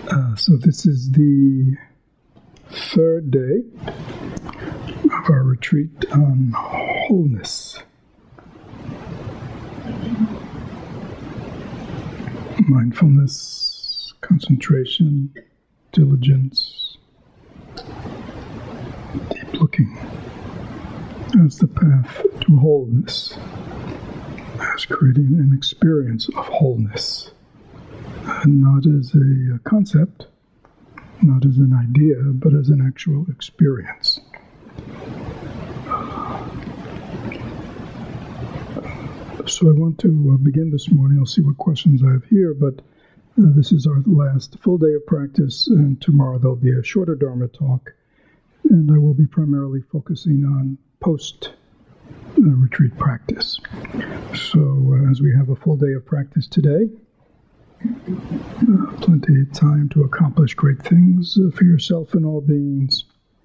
So this is the third day of our retreat on wholeness. Mindfulness, concentration, diligence, deep looking as the path to wholeness, as creating an experience of wholeness, and not as a concept, not as an idea, but as an actual experience. So I want to begin this morning. I'll see what questions I have here, but this is our last full day of practice, and tomorrow there'll be a shorter Dharma talk, and I will be primarily focusing on post-retreat practice. So as we have a full day of practice today, plenty of time to accomplish great things for yourself and all beings.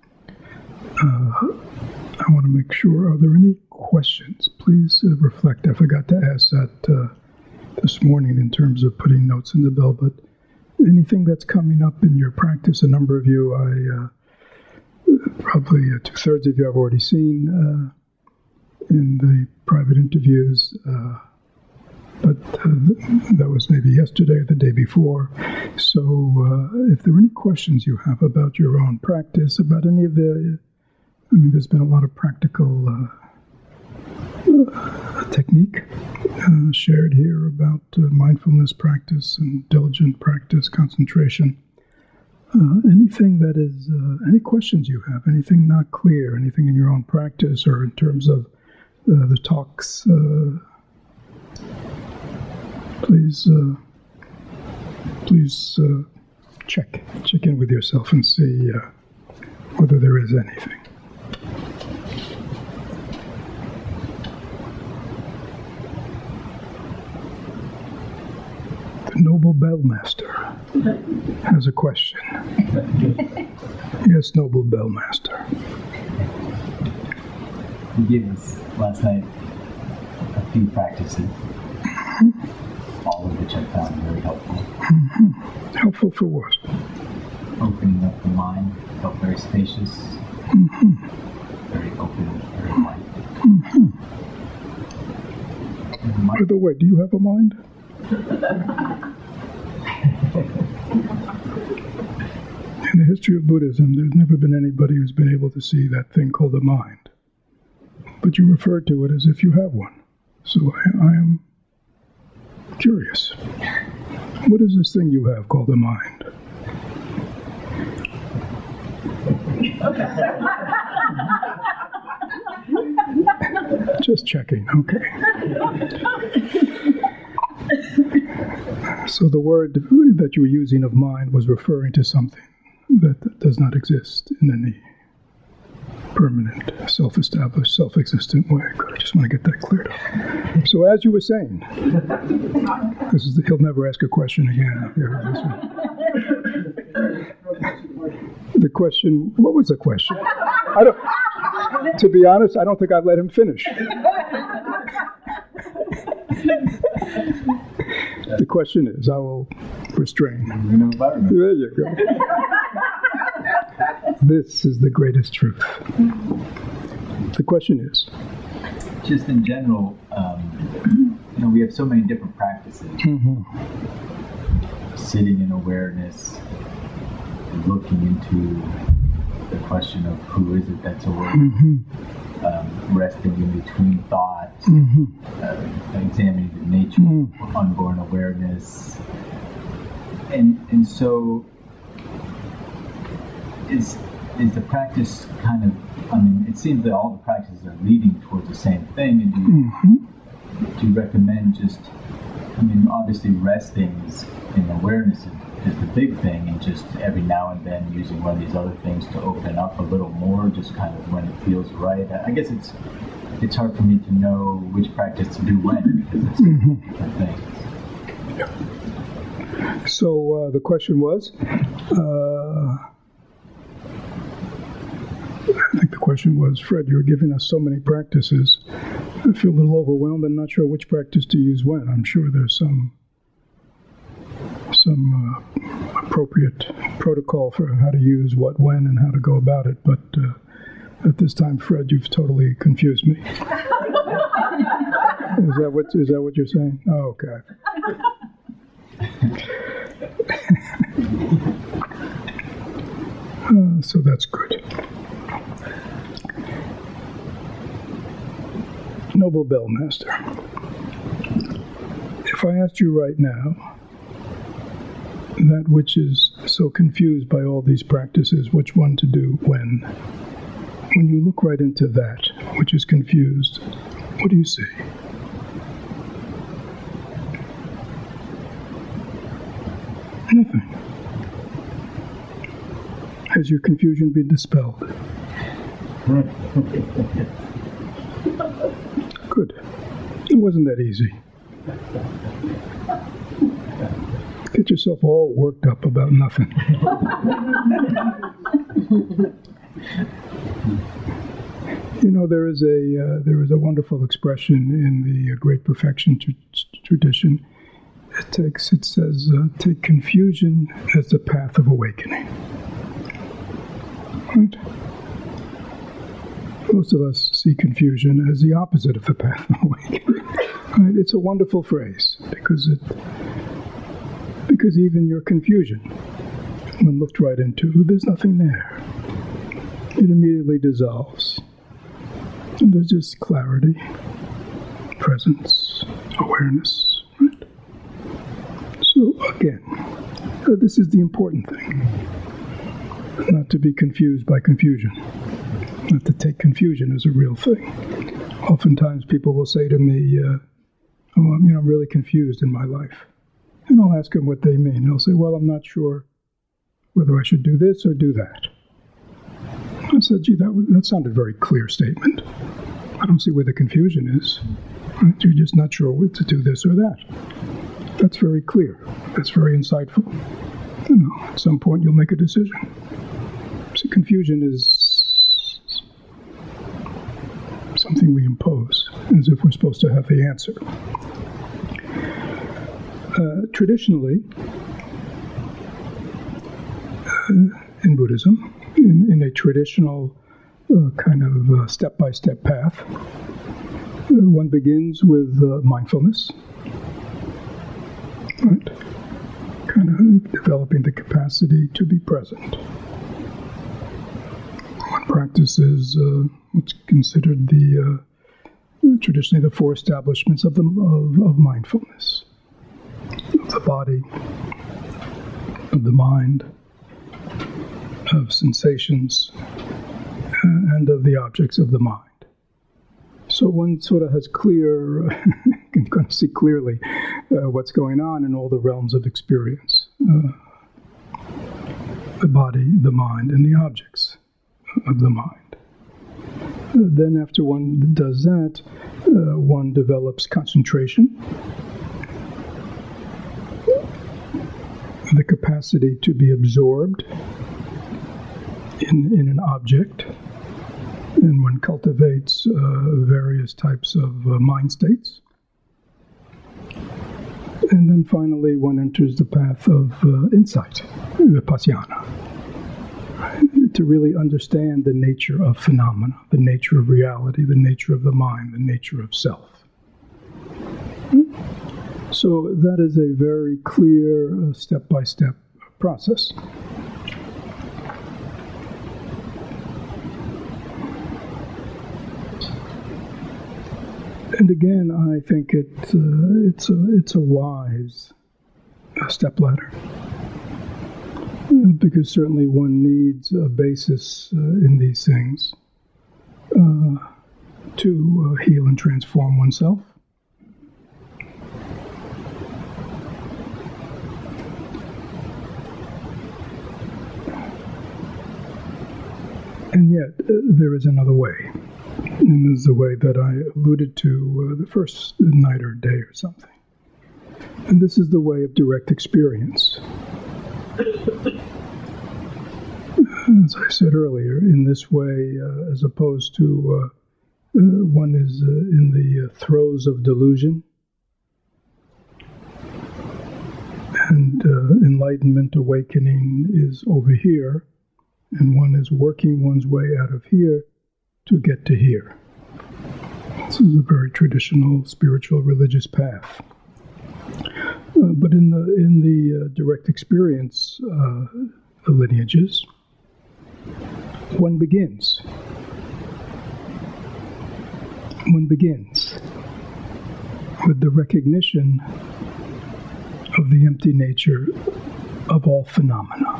I want to make sure, are there any questions? Please reflect. I forgot to ask that this morning in terms of putting notes in the bell, but anything that's coming up in your practice, a number of you, probably 2/3 of you I've already seen in the private interviews, but that was maybe yesterday or the day before. So if there are any questions you have about your own practice, about any of there's been a lot of practical technique shared here about mindfulness practice and diligent practice, concentration. Anything that is, any questions you have, anything not clear, anything in your own practice or in terms of the talks, please check in with yourself and see whether there is anything. The Noble Bellmaster has a question. Yes, Noble Bellmaster. You gave us last night a few practices, all of which I found very helpful. Mm-hmm. Helpful for what? Opening up the mind, felt very spacious, very open, very light. By the way, do you have a mind? In the history of Buddhism, there's never been anybody who's been able to see that thing called a mind. But you refer to it as if you have one. So I am curious. What is this thing you have called a mind? Just checking, okay. So the word that you were using of mind was referring to something that does not exist in any permanent, self-established, self-existent way. Good, I just want to get that cleared up. So as you were saying, he'll never ask a question again. The question, what was the question? To be honest, I don't think I'd let him finish. The question is, I will restrain. There you go. This is the greatest truth. The question is? Just in general, we have so many different practices. Sitting in awareness, looking into the question of who is it that's aware, resting in between thoughts, examining the nature of unborn awareness. And so is the practice kind of, it seems that all the practices are leading towards the same thing, and do you recommend just, obviously resting in awareness is the big thing, and just every now and then using one of these other things to open up a little more, just kind of when it feels right. I guess it's hard for me to know which practice to do when, because it's different things. So the question was, I think the question was, Fred, you're giving us so many practices. I feel a little overwhelmed and not sure which practice to use when. I'm sure there's some appropriate protocol for how to use what, when, and how to go about it. But at this time, Fred, you've totally confused me. Is that what you're saying? Oh, okay. So that's good. Noble Bellmaster, if I asked you right now, that which is so confused by all these practices, which one to do when you look right into that which is confused, what do you see? Nothing. Has your confusion been dispelled? Good. It wasn't that easy. Get yourself all worked up about nothing. You know, there is a wonderful expression in the Great Perfection tradition. It says, take confusion as the path of awakening. Right? Most of us see confusion as the opposite of the path of awakening. Right? It's a wonderful phrase because even your confusion, when looked right into, there's nothing there. It immediately dissolves. And there's just clarity, presence, awareness. Right? So again, this is the important thing. Not to be confused by confusion. Not to take confusion as a real thing. Oftentimes people will say to me, I'm really confused in my life. And I'll ask them what they mean. They'll say, well, I'm not sure whether I should do this or do that. I said, gee, that sounded a very clear statement. I don't see where the confusion is. Right? You're just not sure whether to do this or that. That's very clear. That's very insightful. At some point you'll make a decision. See, confusion is something we impose, as if we're supposed to have the answer. Traditionally, in Buddhism, in a traditional kind of step-by-step path, one begins with mindfulness, right? Kind of developing the capacity to be present. One practices what's considered traditionally the four establishments of mindfulness. Of the body, of the mind, of sensations, and of the objects of the mind. So one sort of has can kind of see clearly what's going on in all the realms of experience. The body, the mind, and the objects of the mind. Then after one does that, one develops concentration, the capacity to be absorbed in an object, and one cultivates various types of mind states. And then finally one enters the path of insight, vipassana, to really understand the nature of phenomena, the nature of reality, the nature of the mind, the nature of self. So that is a very clear step-by-step process. And again, I think it's a wise stepladder, because certainly one needs a basis in these things to heal and transform oneself. And yet, there is another way. And this is the way that I alluded to the first night or day or something. And this is the way of direct experience. As I said earlier, in this way, as opposed to one is in the throes of delusion, And enlightenment, awakening is over here, and one is working one's way out of here to get to here. This is a very traditional spiritual religious path. But in the direct experience lineages, one begins. One begins with the recognition of the empty nature of all phenomena.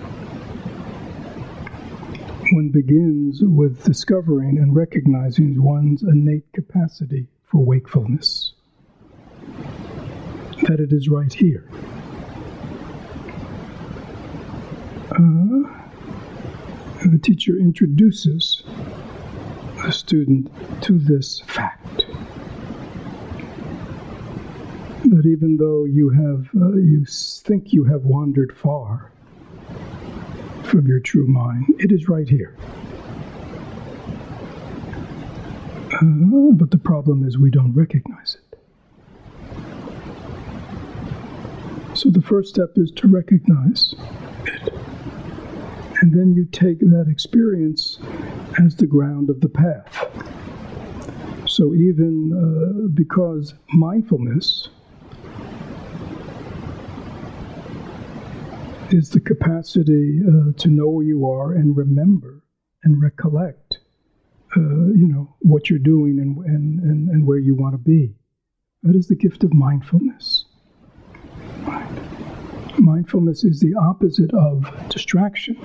One begins with discovering and recognizing one's innate capacity for wakefulness, that it is right here. The teacher introduces the student to this fact, that even though you think you have wandered far from your true mind, it is right here. But the problem is we don't recognize it. So the first step is to recognize it. And then you take that experience as the ground of the path. So even because mindfulness is the capacity to know where you are and remember and recollect, what you're doing and where you want to be. That is the gift of mindfulness. Right. Mindfulness is the opposite of distraction.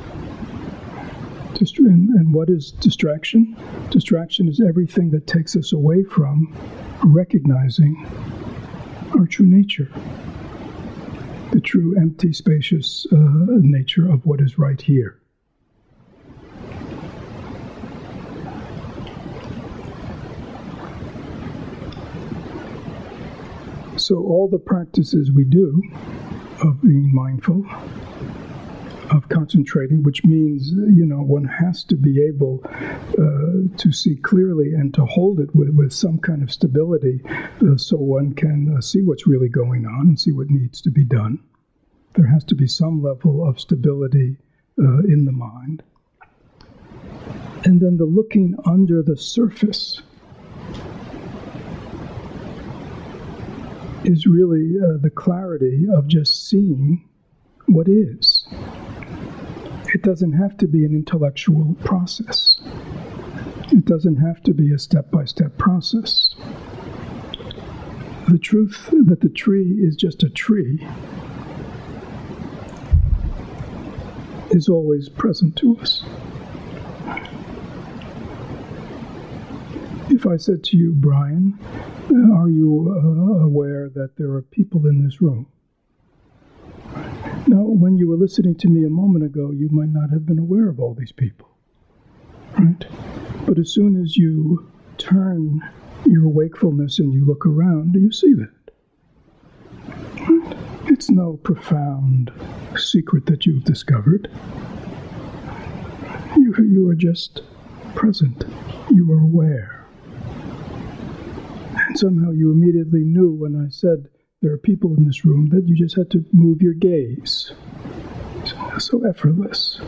And what is distraction? Distraction is everything that takes us away from recognizing our true nature, the true empty, spacious nature of what is right here. So all the practices we do of being mindful, of concentrating, which means, one has to be able to see clearly and to hold it with some kind of stability so one can see what's really going on and see what needs to be done. There has to be some level of stability in the mind. And then the looking under the surface is really the clarity of just seeing what is. It doesn't have to be an intellectual process. It doesn't have to be a step-by-step process. The truth that the tree is just a tree is always present to us. If I said to you, Brian, are you aware that there are people in this room? Now, when you were listening to me a moment ago, you might not have been aware of all these people, right? But as soon as you turn your wakefulness and you look around, you see that. Right? It's no profound secret that you've discovered. You are just present. You are aware. And somehow you immediately knew when I said, there are people in this room, that you just had to move your gaze. So effortless.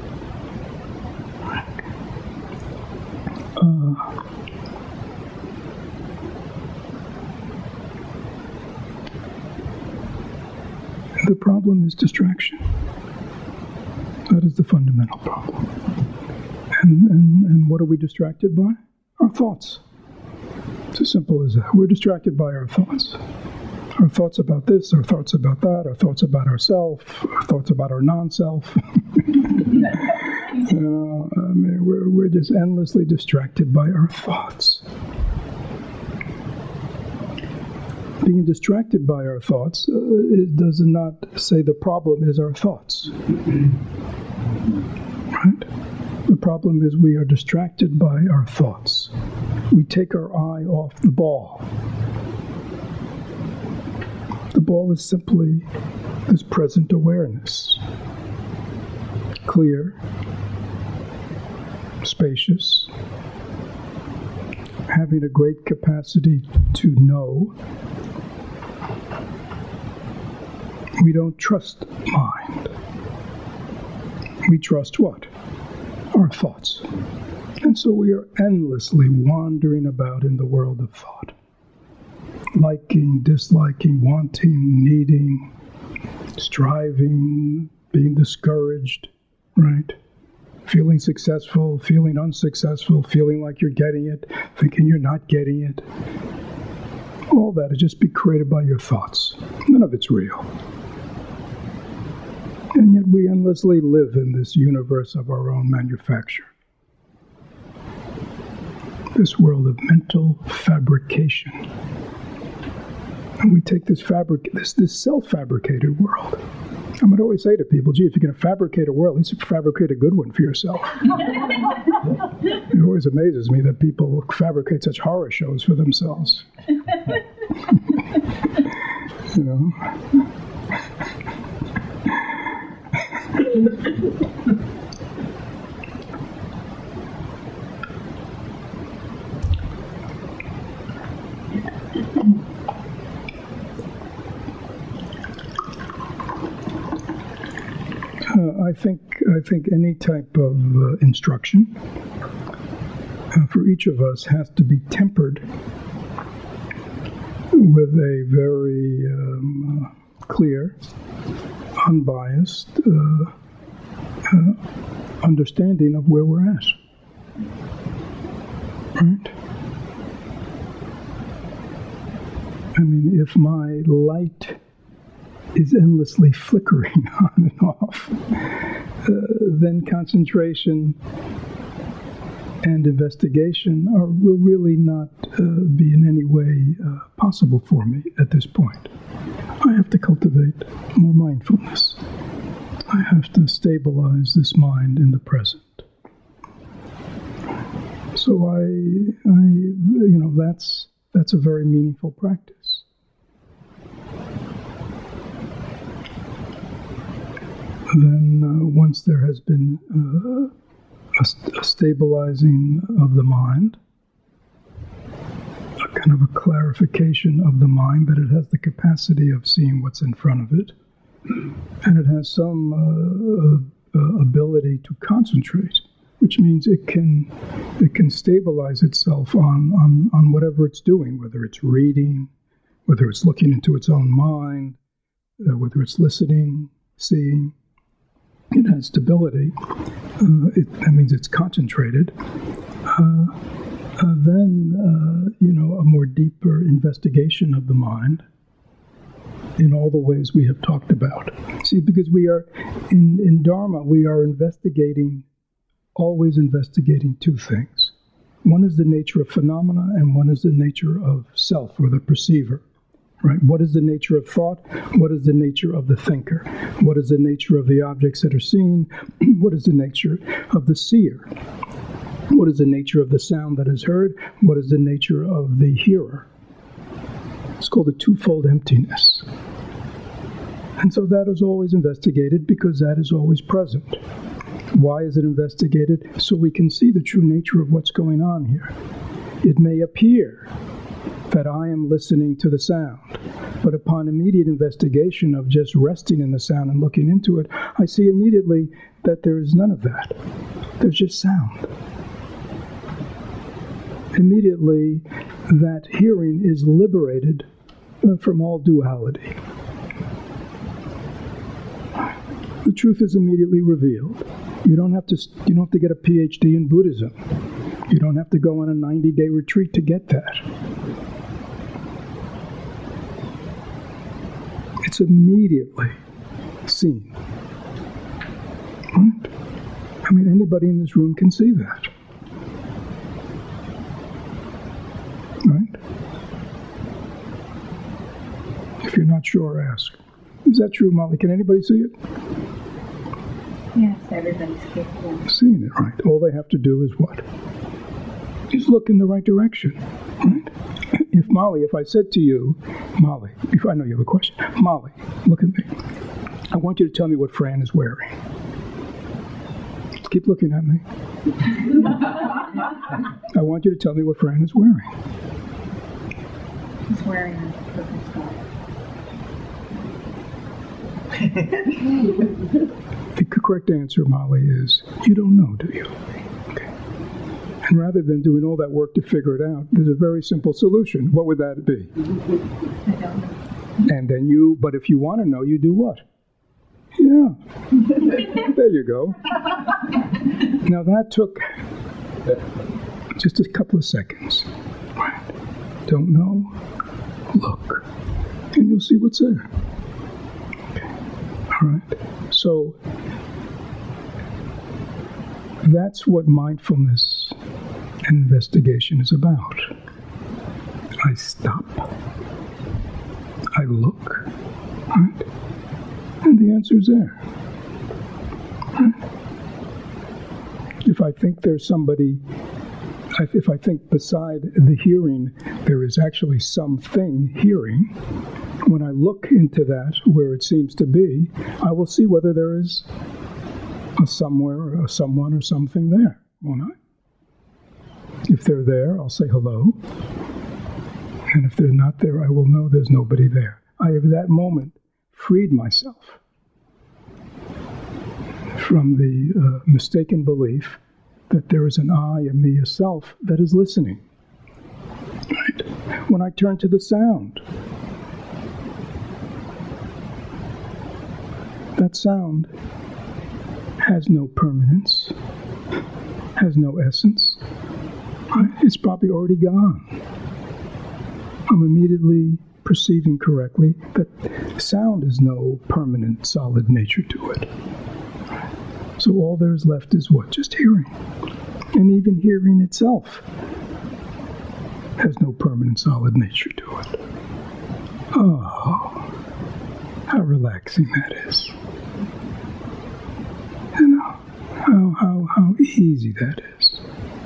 The problem is distraction. That is the fundamental problem. And what are we distracted by? Our thoughts. It's as simple as that. We're distracted by our thoughts. Our thoughts about this, our thoughts about that, our thoughts about ourselves, our thoughts about our non-self. We're just endlessly distracted by our thoughts. Being distracted by our thoughts it does not say the problem is our thoughts. Right? The problem is we are distracted by our thoughts. We take our eye off the ball. The ball is simply this present awareness. Clear, spacious, having a great capacity to know, We don't trust mind. We trust what? Our thoughts. And so we are endlessly wandering about in the world of thought. Liking, disliking, wanting, needing, striving, being discouraged, right? Feeling successful, feeling unsuccessful, feeling like you're getting it, thinking you're not getting it. All that is just be created by your thoughts. None of it's real. And yet we endlessly live in this universe of our own manufacture. This world of mental fabrication. And we take this self-fabricated world. I would always say to people, gee, if you're going to fabricate a world, at least fabricate a good one for yourself. It always amazes me that people fabricate such horror shows for themselves. You know? I think any type of instruction for each of us has to be tempered with a very clear, unbiased understanding of where we're at. Right? I mean, if my light is endlessly flickering on and off, then concentration and investigation will really not be in any way possible for me at this point. I have to cultivate more mindfulness. I have to stabilize this mind in the present. So that's a very meaningful practice. Then once there has been a stabilizing of the mind, a kind of a clarification of the mind that it has the capacity of seeing what's in front of it, and it has some ability to concentrate, which means it can stabilize itself on whatever it's doing, whether it's reading, whether it's looking into its own mind, whether it's listening, seeing. It has stability. That means it's concentrated. Then, a more deeper investigation of the mind in all the ways we have talked about. See, because we are, in Dharma, we are always investigating two things. One is the nature of phenomena, and one is the nature of self, or the perceiver. Right? What is the nature of thought? What is the nature of the thinker? What is the nature of the objects that are seen? What is the nature of the seer? What is the nature of the sound that is heard? What is the nature of the hearer? It's called a twofold emptiness. And so that is always investigated because that is always present. Why is it investigated? So we can see the true nature of what's going on here. It may appear that I am listening to the sound, but upon immediate investigation of just resting in the sound and looking into it, I see immediately that there is none of that. There's just sound. Immediately, that hearing is liberated from all duality. The truth is immediately revealed. You don't have to get a PhD in Buddhism. You don't have to go on a 90-day retreat to get that. It's immediately seen. Right? I mean, anybody in this room can see that. Right? If you're not sure, ask. Is that true, Molly? Can anybody see it? Yes, everybody's capable of seeing it, right? All they have to do is what? Just look in the right direction, right? If I said to you, Molly, if I know you have a question, Molly, look at me. I want you to tell me what Fran is wearing. Keep looking at me. I want you to tell me what Fran is wearing. He's wearing a purple scarf. The correct answer, Molly, is you don't know, do you? Okay. And rather than doing all that work to figure it out, there's a very simple solution. What would that be? I don't know. And then but if you want to know, you do what? Yeah. There you go. Now that took just a couple of seconds. Right. Don't know? Look. And you'll see what's there. Okay. All right. So that's what mindfulness and investigation is about. I stop. I look. Right? And the answer's there. Right? If I think there's somebody, if I think beside the hearing there is actually something hearing, when I look into that where it seems to be, I will see whether there is a somewhere or a someone or something there, won't I? If they're there, I'll say hello. And if they're not there, I will know there's nobody there. I have that moment freed myself from the mistaken belief that there is an I, a me, a self that is listening. Right? When I turn to the sound, that sound has no permanence, has no essence. Right? It's probably already gone. I'm immediately perceiving correctly that sound has no permanent, solid nature to it. So all there's left is what? Just hearing. And even hearing itself has no permanent, solid nature to it. Oh, how relaxing that is. You know, how easy that is.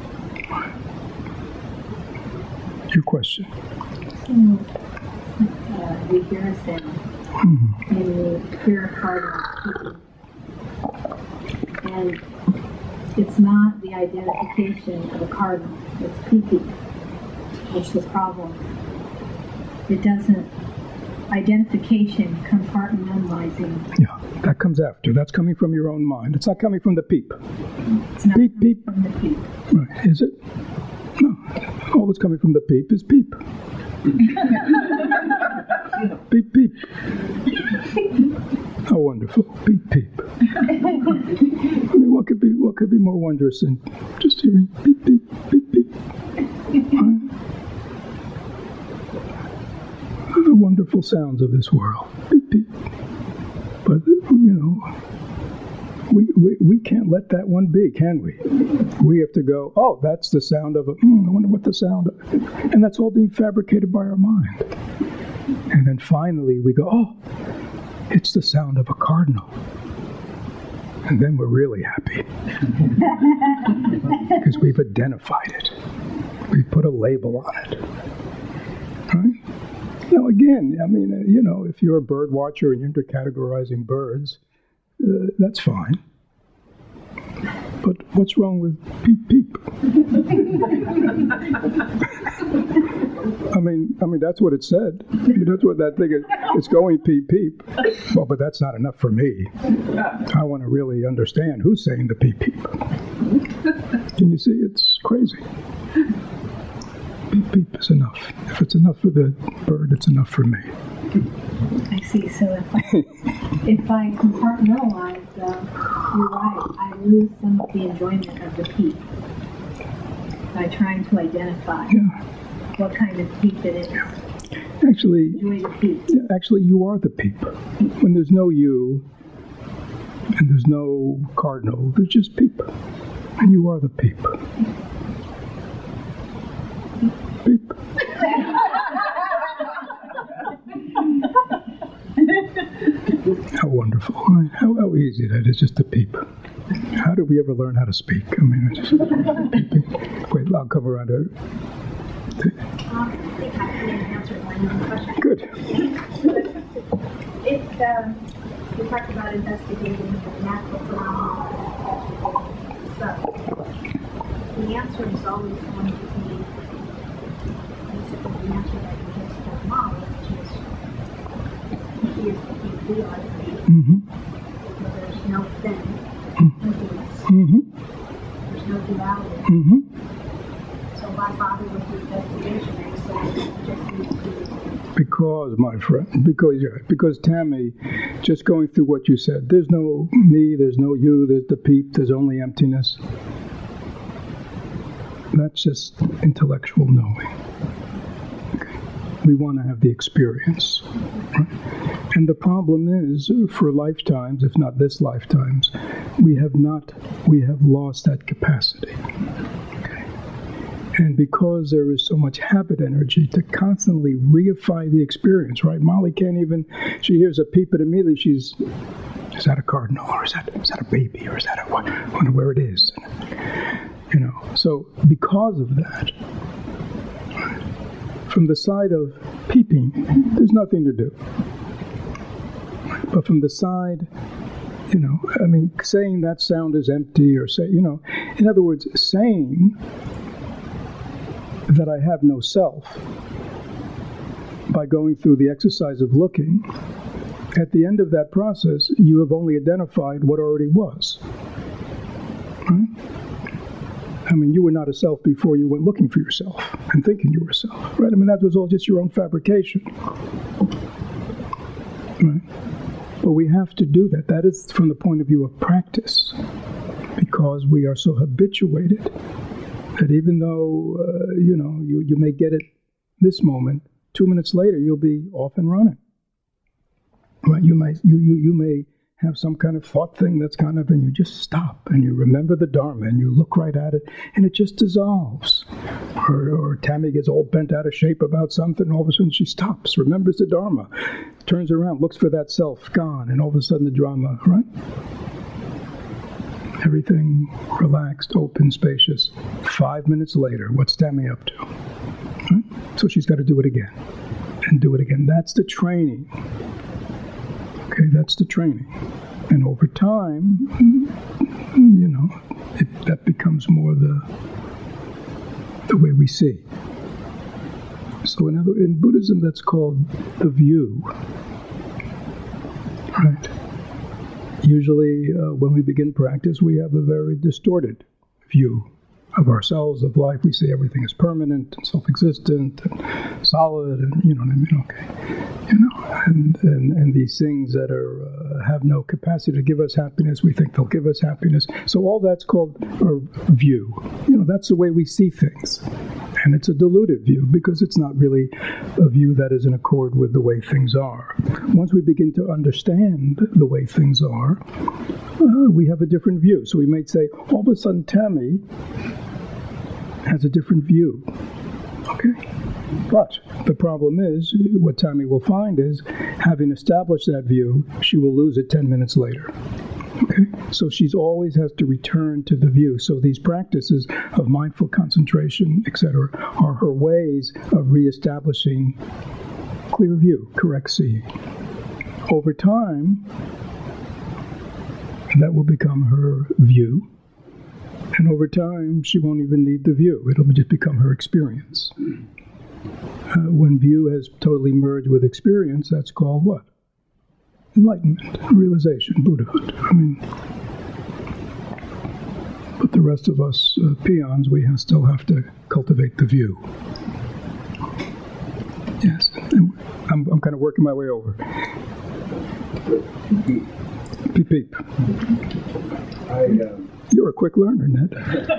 Your question. We hear a sound, and we hear a cardinal speaking. And it's not the identification of a cardinal, it's pee-pee. It's the problem. It doesn't, identification, compartmentalizing. Yeah, that comes after. That's coming from your own mind. It's not coming from the peep. It's not Peep, peep. from the peep. Right, is it? No, all that's coming from the peep is peep. Peep, peep. How wonderful. Peep, peep. I mean, what could be more wondrous than just hearing peep, peep, peep, peep? Right? The wonderful sounds of this world. Beep, beep. But, you know, we can't let that one be, can we? We have to go, oh, that's the sound of it. I wonder what the sound of it. And that's all being fabricated by our mind. And then finally we go, oh, it's the sound of a cardinal. And then we're really happy. Because we've identified it. We've put a label on it. Right? Now, again, I mean, you know, if you're a bird watcher and you're into categorizing birds, that's fine. But what's wrong with peep peep? I mean, that's what it said. I mean, that's what that thing is. It's going peep peep. Well, but that's not enough for me. I want to really understand who's saying the peep peep. Can you see? It's crazy. Peep peep is enough. If it's enough for the bird, it's enough for me. I see. So if I compartmentalize, you're right. I lose some of the enjoyment of the peep by trying to identify what kind of peep it is. Actually, Enjoy the peep. Actually, you are the peep. When there's no you and there's no cardinal, there's just peep, and you are the peep. Peep. How wonderful. How easy that is just to peep. How did we ever learn how to speak? I mean, it's just peeping. Wait, I'll come around to... I think I answered my own question. Good. If we talked about investigating the natural phenomena, so the answer is always going to be basically the answer that you just told Mom, which is here's the peep. we are the peak. Mm-hmm. Where there's no thing, emptiness. Mm-hmm. There's no duality. Mm-hmm. So why bother with the investigation and say you just need to do it? Because, my friend, because Tammy, just going through what you said, there's no me, there's no you, there's the peep, there's only emptiness. That's just intellectual knowing. Okay. We want to have the experience. Right? And the problem is, for lifetimes, if not this lifetimes, we have lost that capacity. And because there is so much habit energy to constantly reify the experience, right? Molly can't even, she hears a peep and immediately is that a cardinal, or is that a baby, or is that a what? I wonder where it is. You know, so because of that, from the side of peeping, there's nothing to do. But from the side, you know, I mean, saying that sound is empty, or say, you know, in other words, saying that I have no self by going through the exercise of looking, at the end of that process, you have only identified what already was. Right? I mean, you were not a self before you went looking for yourself and thinking you were a self, right? I mean, that was all just your own fabrication. Right? But we have to do that. That is from the point of view of practice, because we are so habituated that even though, you know, you may get it this moment, 2 minutes later, you'll be off and running. Right? You may have some kind of thought thing that's kind of, and you just stop and you remember the Dharma and you look right at it and it just dissolves. Or Tammy gets all bent out of shape about something and all of a sudden she stops, remembers the Dharma, turns around, looks for that self, gone, and all of a sudden the drama, right? Everything relaxed, open, spacious. 5 minutes later, what's Tammy up to? Right? So she's got to do it again and do it again. That's the training. Okay, that's the training. And over time, you know, that becomes more the way we see. So in Buddhism, that's called the view. Right? Usually, when we begin practice, we have a very distorted view of ourselves, of life. We say everything is permanent and self-existent and solid, and you know what I mean. Okay, you know, and these things that are have no capacity to give us happiness, we think they'll give us happiness. So all that's called a view. You know, that's the way we see things, and it's a diluted view because it's not really a view that is in accord with the way things are. Once we begin to understand the way things are, we have a different view. So we might say, all of a sudden, Tammy has a different view. Okay? But the problem is, what Tammy will find is, having established that view, she will lose it 10 minutes later. Okay? So she's always has to return to the view. So these practices of mindful concentration, etc., are her ways of reestablishing clear view, correct seeing. Over time, that will become her view. And over time, she won't even need the view. It'll just become her experience. When view has totally merged with experience, that's called what? Enlightenment, realization, Buddhahood. I mean, but the rest of us peons, we still have to cultivate the view. Yes, I'm kind of working my way over. Peep, peep. You're a quick learner, Ned.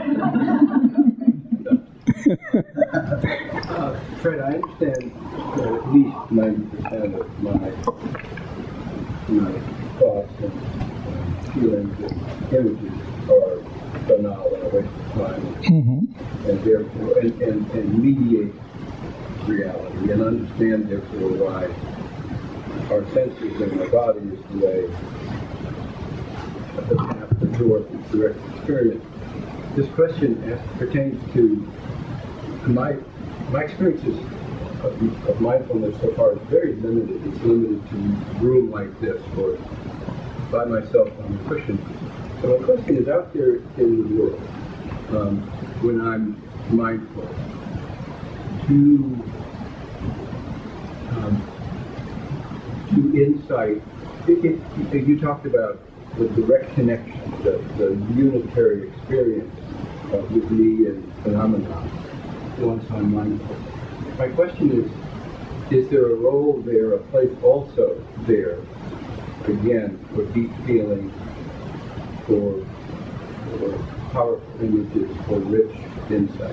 Fred, I understand that at least 90% of my thoughts and feelings and images are banal and a waste of time, and therefore, and mediate reality, and understand therefore why our senses and our body is the way the path to direct experience. This question pertains to my experiences of mindfulness so far is very limited. It's limited to a room like this, or by myself on a cushion. So my question is, out there in the world, when I'm mindful, do insight You talked about the direct connection, the unitary experience with me and phenomena once I'm mindful. My question is there a role there, a place also there, again, for deep feeling, for powerful images, for rich insight?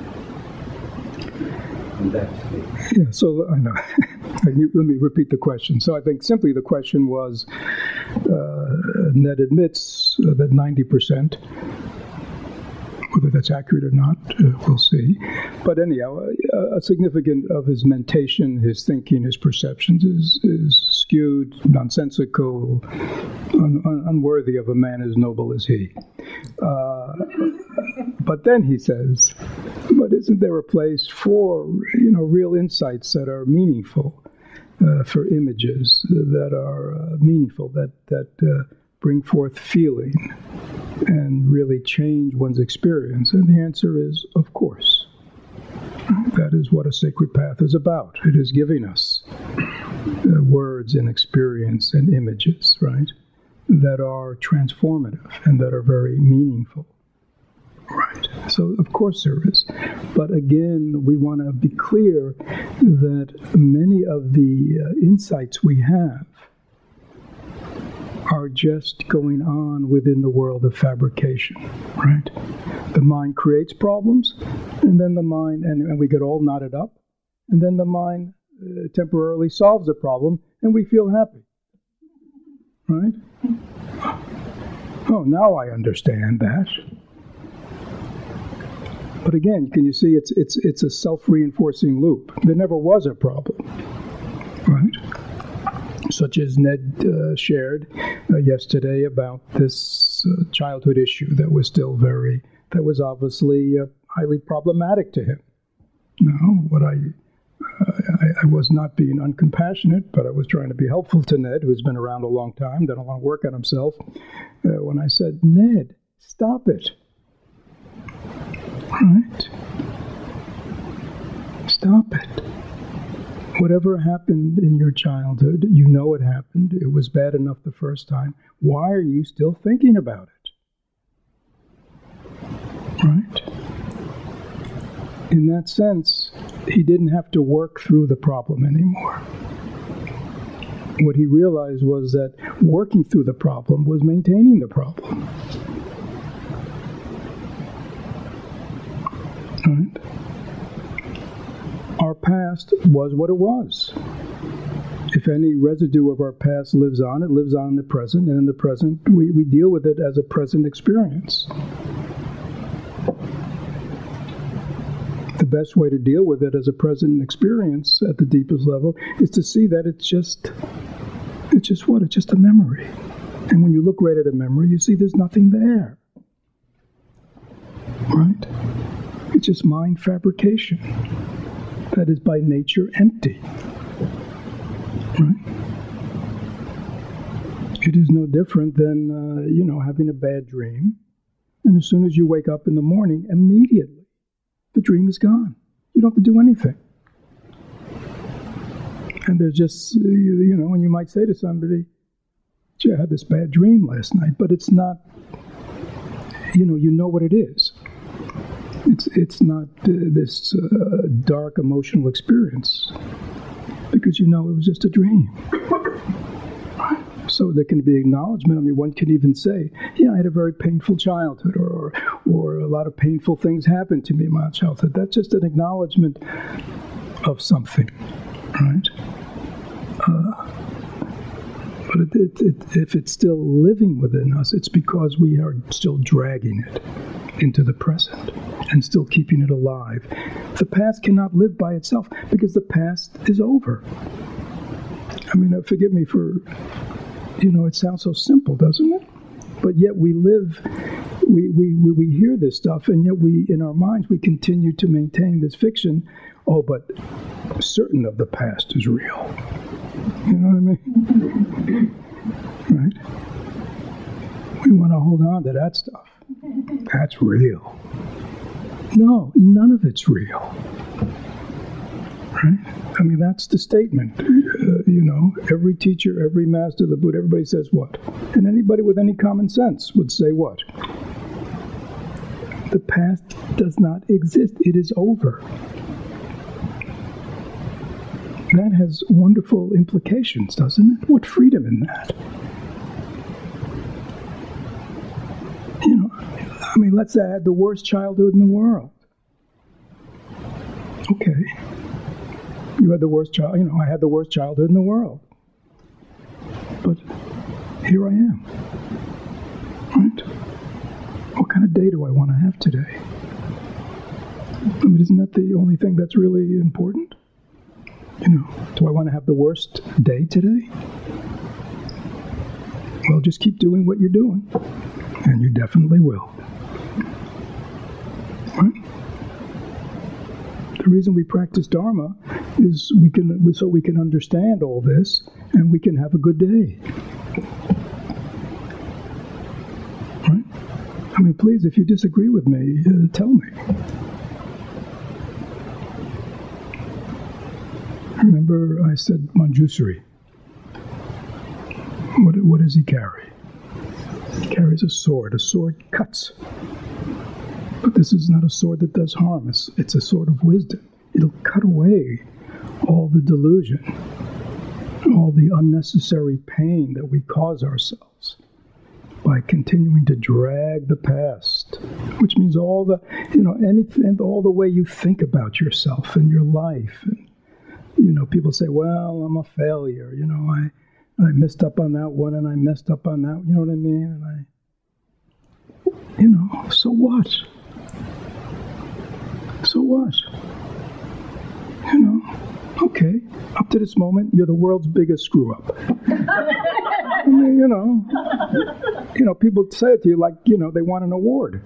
And that's me. Yeah, so I know. Let me repeat the question. So I think simply the question was, Ned admits that 90%, whether that's accurate or not, we'll see. But anyhow, a significant of his mentation, his thinking, his perceptions is skewed, nonsensical, unworthy of a man as noble as he. But then he says, but isn't there a place for, real insights that are meaningful, for images that are meaningful, that bring forth feeling and really change one's experience? And the answer is, of course. That is what a sacred path is about. It is giving us words and experience and images, right, that are transformative and that are very meaningful. Right. So, of course there is. But again, we want to be clear that many of the insights we have are just going on within the world of fabrication, right? The mind creates problems, and then the mind, and we get all knotted up, and then the mind temporarily solves the problem, and we feel happy, right? Oh, now I understand that. But again, can you see it's a self-reinforcing loop? There never was a problem, right? Such as Ned shared yesterday about this childhood issue that was obviously highly problematic to him. I was not being uncompassionate, but I was trying to be helpful to Ned, who's been around a long time, doesn't want to work on himself. When I said, Ned, stop it. Right? Stop it. Whatever happened in your childhood, you know it happened. It was bad enough the first time. Why are you still thinking about it? Right? In that sense, he didn't have to work through the problem anymore. What he realized was that working through the problem was maintaining the problem. Right? Our past was what it was. If any residue of our past lives on, it lives on in the present, and in the present, we deal with it as a present experience. The best way to deal with it as a present experience at the deepest level is to see that it's just what? It's just a memory. And when you look right at a memory, you see there's nothing there. Right? It's just mind fabrication. That is by nature empty. Right? It is no different than, having a bad dream. And as soon as you wake up in the morning, immediately, the dream is gone. You don't have to do anything. And there's just, when you might say to somebody, gee, I had this bad dream last night, but it's not, you know what it is. It's not this dark emotional experience, because it was just a dream. So there can be acknowledgement. I mean, one can even say, yeah, I had a very painful childhood, or a lot of painful things happened to me in my childhood. That's just an acknowledgement of something, right? But if it's still living within us, it's because we are still dragging it into the present and still keeping it alive. The past cannot live by itself because the past is over. I mean, forgive me for, it sounds so simple, doesn't it? But yet we live, we hear this stuff, and yet in our minds, we continue to maintain this fiction. Oh, but certain of the past is real. You know what I mean? Right? We want to hold on to that stuff. That's real. No, none of it's real. Right? I mean, that's the statement. Every teacher, every master of the Buddha, everybody says what? And anybody with any common sense would say what? The past does not exist. It is over. That has wonderful implications, doesn't it? What freedom in that? Let's say I had the worst childhood in the world. Okay. You had the worst child, I had the worst childhood in the world. But here I am. Right? What kind of day do I want to have today? Isn't that the only thing that's really important? Do I want to have the worst day today? Well, just keep doing what you're doing, and you definitely will. Right? The reason we practice Dharma is so we can understand all this, and we can have a good day. Right? Please, if you disagree with me, tell me. Remember, I said Manjusri. What does he carry? He carries a sword. A sword cuts. But this is not a sword that does harm. It's a sword of wisdom. It'll cut away all the delusion, all the unnecessary pain that we cause ourselves by continuing to drag the past, which means all the, anything, all the way you think about yourself and your life. And, people say, well, I'm a failure. I messed up on that one and I messed up on that. You know what I mean? And so what? So what? Okay, up to this moment, you're the world's biggest screw-up. People say it to you like, they want an award.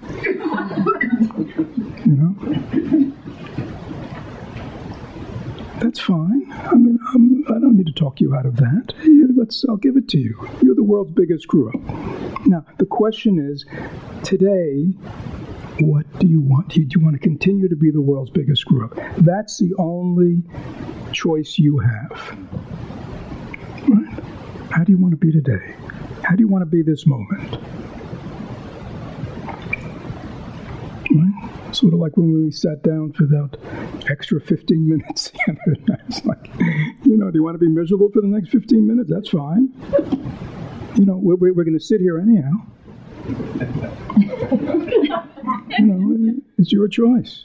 That's fine. I don't need to talk you out of that. I'll give it to you. You're the world's biggest screw-up. Now, the question is, today, what do you want? Do you want to continue to be the world's biggest screw-up? That's the only choice you have. Right? How do you want to be today? How do you want to be this moment? Right? Sort of like when we sat down for that extra 15 minutes the other night. It's like, do you want to be miserable for the next 15 minutes? That's fine. We're going to sit here anyhow. It's your choice.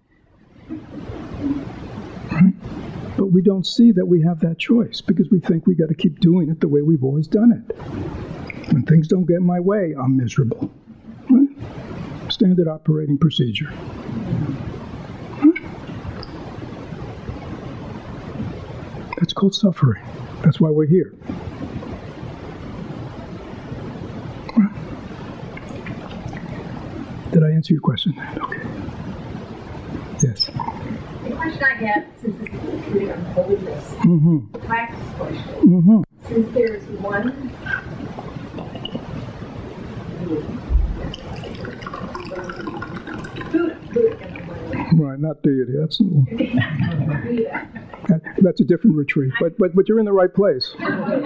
Right? But we don't see that we have that choice because we think we got to keep doing it the way we've always done it. When things don't get my way, I'm miserable. Right? Standard operating procedure. Right? That's called suffering. That's why we're here. Right? Did I answer your question? Okay. Yes. The question I have, since this is really on holiness, the practice question, since there's one Buddha, right, not deity. That's a different retreat. But you're in the right place.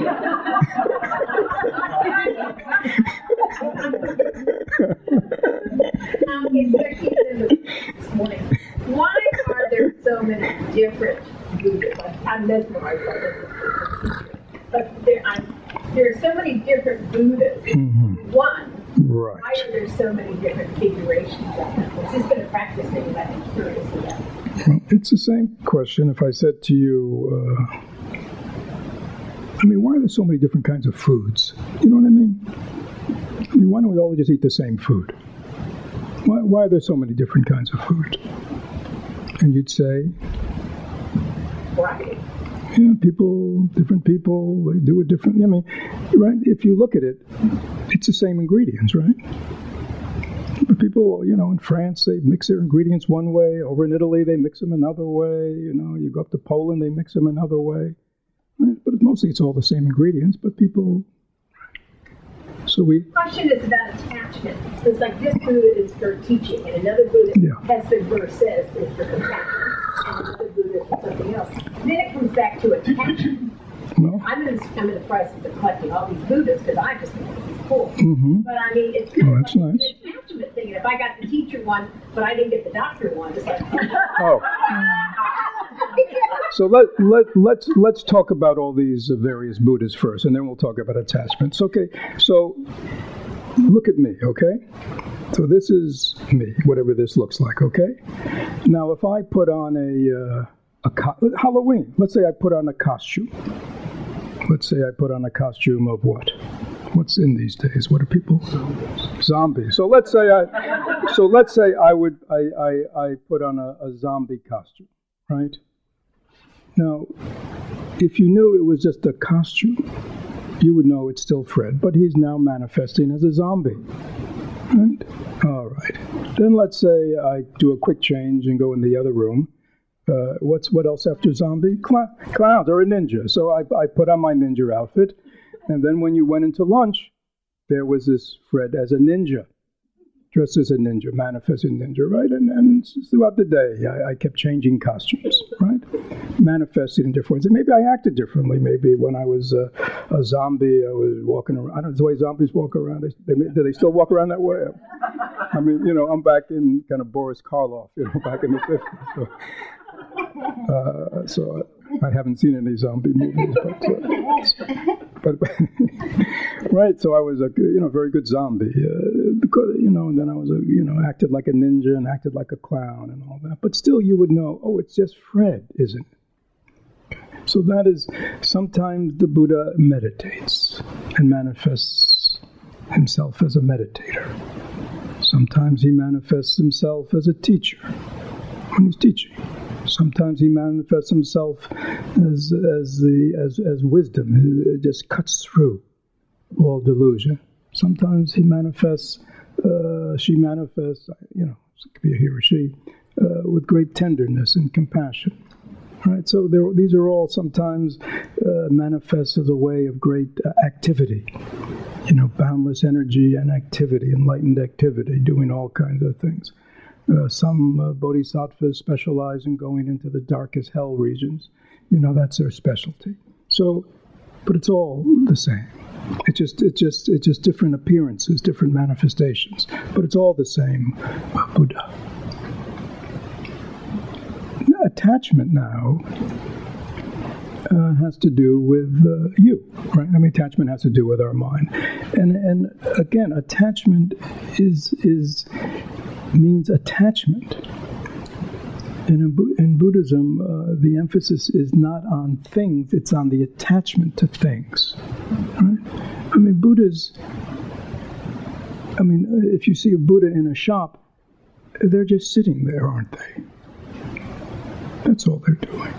This morning, why are there so many different Buddhas? I'm mesmerized by this, but there are so many different Buddhas. One, right. Why are there so many different configurations of them? It's just been a practice thing that I'm curious about. Well, it's the same question if I said to you, why are there so many different kinds of foods? You know what I mean? Why don't we all just eat the same food? Why are there so many different kinds of food? And you'd say, right. Different people, they do it differently. Right? If you look at it, it's the same ingredients, right? But people, in France, they mix their ingredients one way. Over in Italy, they mix them another way. You go up to Poland, they mix them another way. Right? But mostly it's all the same ingredients, but people... So the question is about attachment. So it's like this Buddha is for teaching, and another Buddha has the verse says is for compassion. And the Buddhist or something else. Then it comes back to attachment. Well, I'm in the process of collecting all these Buddhas because I just think this is cool. mm-hmm. But I mean, it's kind of that's like nice. an attachment thing. And if I got the teacher one, but I didn't get the doctor one, it's like, Oh. So let's talk about all these various Buddhas first, and then we'll talk about attachments. Okay, so look at me, okay? So this is me, whatever this looks like, okay? Now, if I put on Halloween, let's say I put on a costume. Let's say I put on a costume of what? What's in these days? What are people? Zombies. So let's say I put on a zombie costume, right? Now, if you knew it was just a costume, you would know it's still Fred, but he's now manifesting as a zombie, right? All right. Then let's say I do a quick change and go in the other room. What else after zombie? Clowns or a ninja. So I put on my ninja outfit, and then when you went into lunch, there was this Fred as a ninja, dressed as a ninja, manifesting ninja, right? And throughout the day, I kept changing costumes, right? Manifesting in different ways. And maybe I acted differently. Maybe when I was a zombie, I was walking around. I don't know the way zombies walk around. Do they still walk around that way? I mean, I'm back in kind of Boris Karloff, back in the 50s. So I haven't seen any zombie movies, but right. So I was a very good zombie because and then I was acted like a ninja and acted like a clown and all that. But still, you would know. Oh, it's just Fred, isn't it? So that is sometimes the Buddha meditates and manifests himself as a meditator. Sometimes he manifests himself as a teacher when he's teaching. Sometimes he manifests himself as wisdom. It just cuts through all delusion. Sometimes he manifests, she manifests, it could be a he or she, with great tenderness and compassion. Right. So these are all sometimes manifest as a way of great activity. Boundless energy and activity, enlightened activity, doing all kinds of things. Some bodhisattvas specialize in going into the darkest hell regions. That's their specialty. So, but it's all the same. It's just different appearances, different manifestations. But it's all the same Buddha. Attachment now has to do with you, right? I mean, attachment has to do with our mind, and again, attachment means attachment. And in Buddhism, the emphasis is not on things, it's on the attachment to things. Right? I mean, if you see a Buddha in a shop, they're just sitting there, aren't they? That's all they're doing.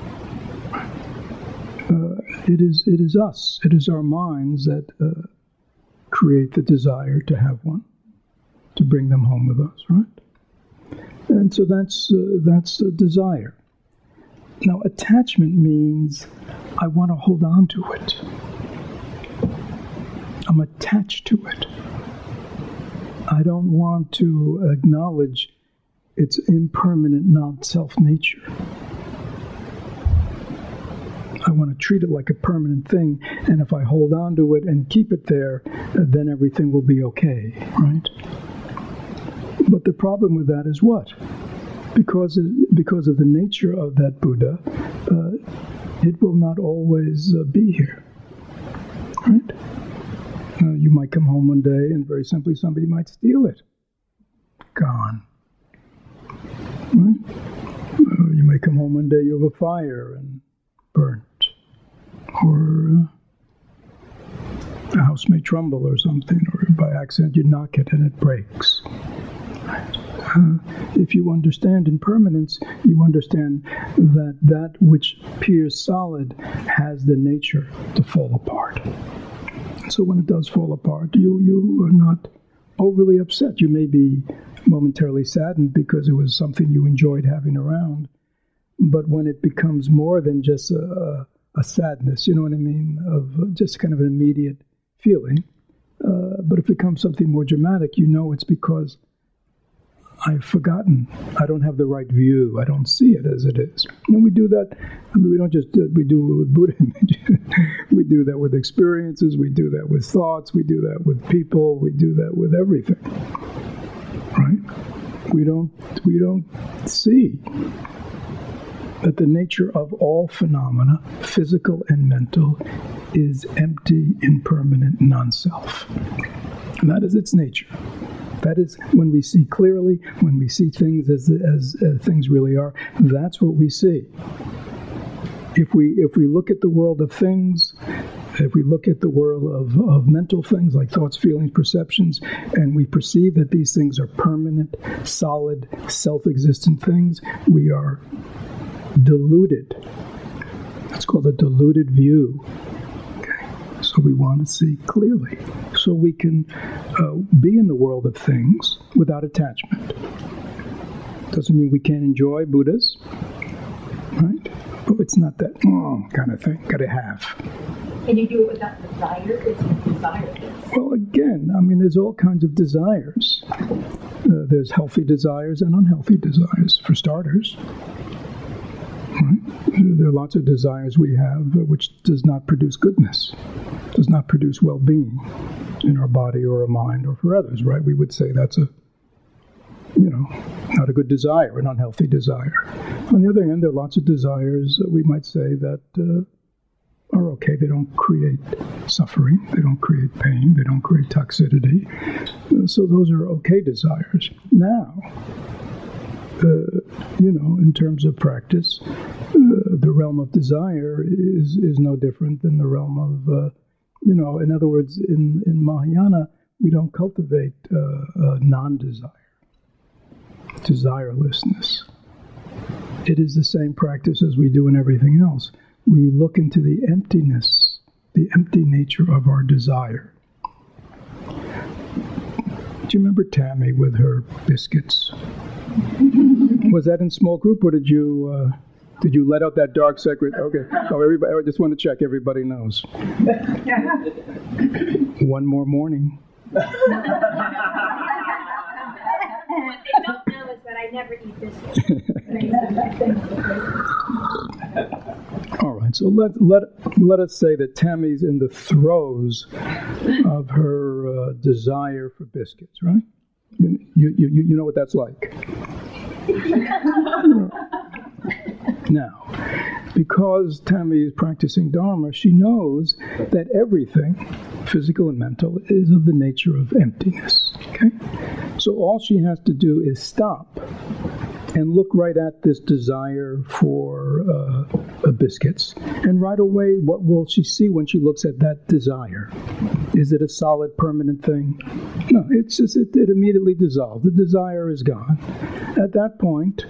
It is us, it is our minds that create the desire to have one, to bring them home with us, right? And so that's a desire. Now, attachment means I want to hold on to it. I'm attached to it. I don't want to acknowledge its impermanent non-self nature. I want to treat it like a permanent thing, and if I hold on to it and keep it there, then everything will be okay, right? But the problem with that is what? Because of the nature of that Buddha, it will not always be here, right? You might come home one day and very simply somebody might steal it. Gone. Right? You may come home one day, you have a fire and burnt. Or a house may tremble or something, or by accident you knock it and it breaks. If you understand impermanence, you understand that which appears solid has the nature to fall apart. So when it does fall apart, you are not overly upset. You may be momentarily saddened because it was something you enjoyed having around. But when it becomes more than just a sadness, you know what I mean, of just kind of an immediate feeling, but if it becomes something more dramatic, you know it's because I've forgotten. I don't have the right view. I don't see it as it is. And we do that. I mean, we don't just we do it with Buddha images. We do that with experiences. We do that with thoughts. We do that with people. We do that with everything. Right? We don't see that the nature of all phenomena, physical and mental, is empty, impermanent, non-self. And that is its nature. That is, when we see clearly, when we see things as things really are, that's what we see. If we look at the world of things, if we look at the world of mental things like thoughts, feelings, perceptions, and we perceive that these things are permanent, solid, self-existent things, we are deluded. That's called a deluded view. Okay, so we want to see clearly, so we can be in the world of things without attachment. Doesn't mean we can't enjoy Buddhas, right? But it's not that kind of thing. Got to have. Can you do it without desire? It's desire. Well, again, I mean, there's all kinds of desires. There's healthy desires and unhealthy desires, for starters. Right? There are lots of desires we have which does not produce goodness, does not produce well-being in our body or our mind or for others, right? We would say that's not a good desire, an unhealthy desire. On the other hand, there are lots of desires we might say that are okay. They don't create suffering, they don't create pain, they don't create toxicity. So those are okay desires. Now, in terms of practice, the realm of desire is no different than the realm of, in other words, in Mahayana, we don't cultivate non-desire, desirelessness. It is the same practice as we do in everything else. We look into the emptiness, the empty nature of our desire. Do you remember Tammy with her biscuits? Was that in small group, or did you let out that dark secret? Okay. Oh, everybody. I just want to check. Everybody knows. One more morning. What they don't know is that I never eat biscuits. All right. So let us say that Tammy's in the throes of her desire for biscuits, right? You know what that's like. Now, because Tammy is practicing Dharma, she knows that everything, physical and mental, is of the nature of emptiness. Okay? So all she has to do is stop and look right at this desire for biscuits. And right away, what will she see when she looks at that desire? Is it a solid, permanent thing? No, it's just, it immediately dissolves. The desire is gone. At that point,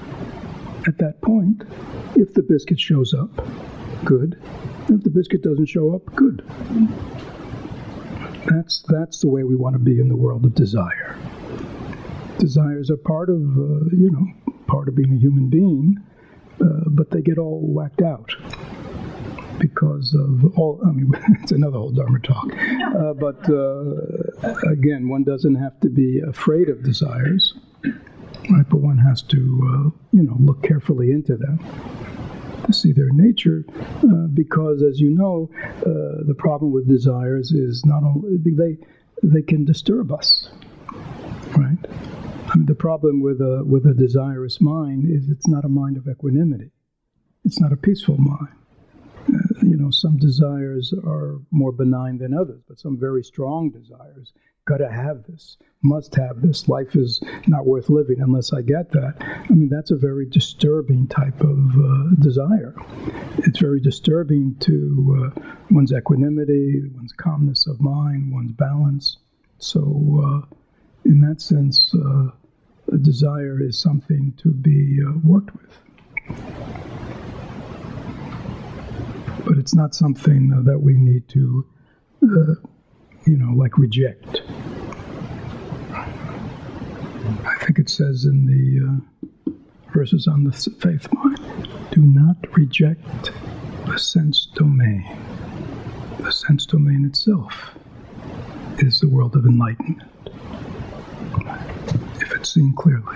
if the biscuit shows up, good. If the biscuit doesn't show up, good. That's the way we want to be in the world of desire. Desires are part of being a human being, but they get all whacked out because of all. I mean, it's another whole Dharma talk. But again, one doesn't have to be afraid of desires. Right, but one has to, look carefully into them to see their nature, because, as you know, the problem with desires is not only they can disturb us, right? I mean, the problem with a desirous mind is it's not a mind of equanimity. It's not a peaceful mind. Some desires are more benign than others, but some very strong desires. Gotta have this, must have this, life is not worth living unless I get that. I mean, that's a very disturbing type of desire. It's very disturbing to one's equanimity, one's calmness of mind, one's balance. So, in that sense, a desire is something to be worked with. But it's not something that we need to, reject. I think it says in the verses on the faith mind, do not reject the sense domain. The sense domain itself is the world of enlightenment. If that's seen clearly.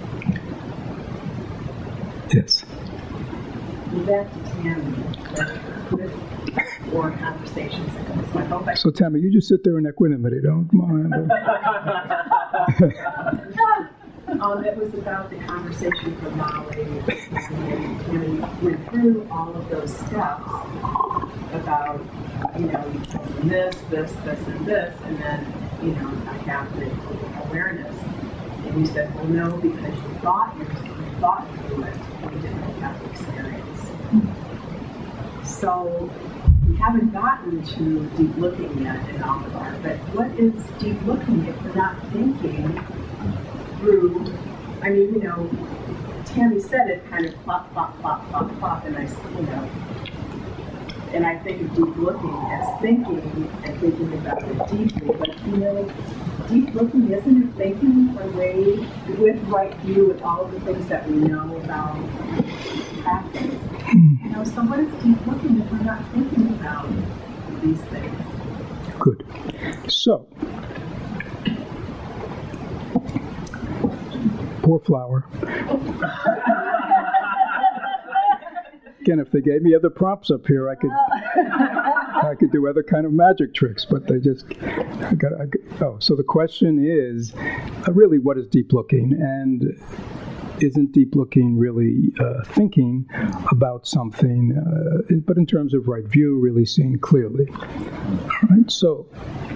Yes. Back to Tammy, with more conversations. So I hope I So Tammy, you just sit there in equanimity, don't mind. It was about the conversation from Molly, and Tammy went through all of those steps about, you told them this, and this, and then, I have the awareness. And you said, well, no, because you thought you knew it, and you didn't have the experience. So we haven't gotten to deep looking yet in Alphabet, but what is deep looking if we're not thinking through? I mean, Tammy said it kind of plop, plop, plop, plop, plop, and and I think of deep looking as thinking and thinking about it deeply, but deep looking, isn't it thinking away with right view with all of the things that we know about practice? So what is deep looking if we're not thinking about these things? Good. So, poor flower. Again, if they gave me other props up here, I could do other kind of magic tricks, but they just, so the question is, really, what is deep looking? And isn't deep looking really thinking about something, but in terms of right view, really seeing clearly? All right, so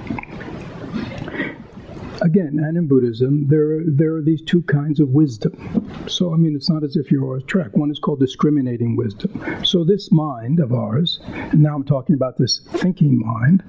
again, and in Buddhism, there are these two kinds of wisdom. So, it's not as if you're off track. One is called discriminating wisdom. So this mind of ours, and now I'm talking about this thinking mind,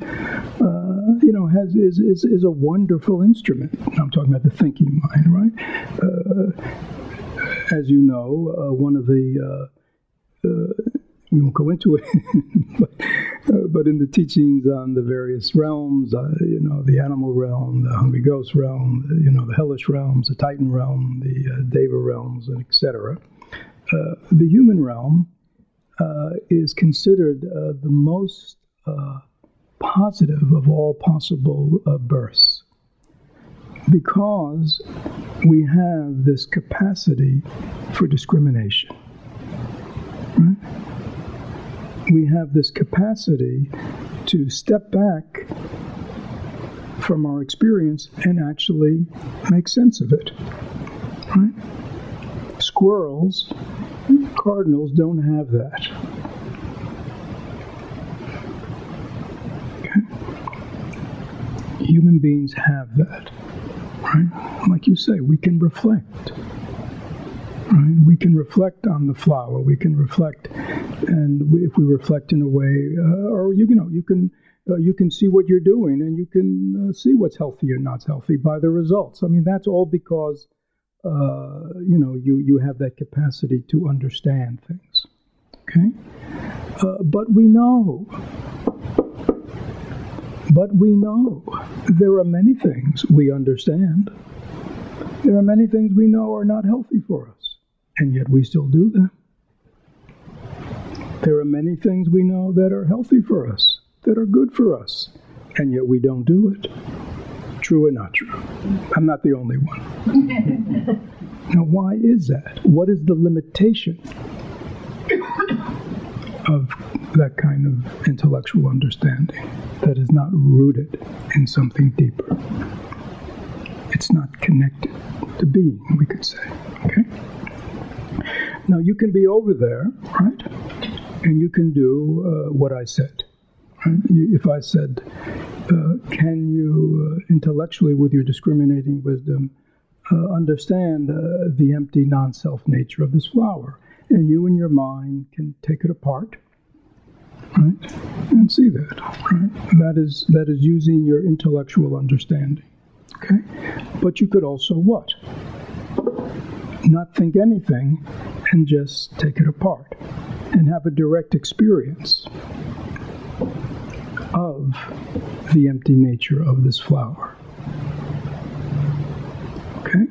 is a wonderful instrument. I'm talking about the thinking mind, right? As you know, one of the we won't go into it, but in the teachings on the various realms, the animal realm, the hungry ghost realm, the hellish realms, the Titan realm, the Deva realms, and etc. The human realm is considered the most positive of all possible births, because we have this capacity for discrimination. Right? We have this capacity to step back from our experience and actually make sense of it. Right? Squirrels, cardinals don't have that. Okay? Human beings have that. Right? Like you say, we can reflect. Right? We can reflect on the flower. We can reflect, and if we reflect in a way, or you can see what you're doing, and you can see what's healthy or not healthy by the results. That's all because you have that capacity to understand things. Okay, but we know there are many things we understand. There are many things we know are not healthy for us, and yet we still do them. There are many things we know that are healthy for us, that are good for us, and yet we don't do it. True or not true? I'm not the only one. Now, why is that? What is the limitation of that kind of intellectual understanding that is not rooted in something deeper? It's not connected to being, we could say. Okay? Now, you can be over there, right? And you can do what I said. Right? If I said, can you intellectually, with your discriminating wisdom, understand the empty non-self nature of this flower? And you in your mind can take it apart, right? And see that, right? That is using your intellectual understanding. Okay? But you could also what? Not think anything and just take it apart and have a direct experience of the empty nature of this flower. Okay?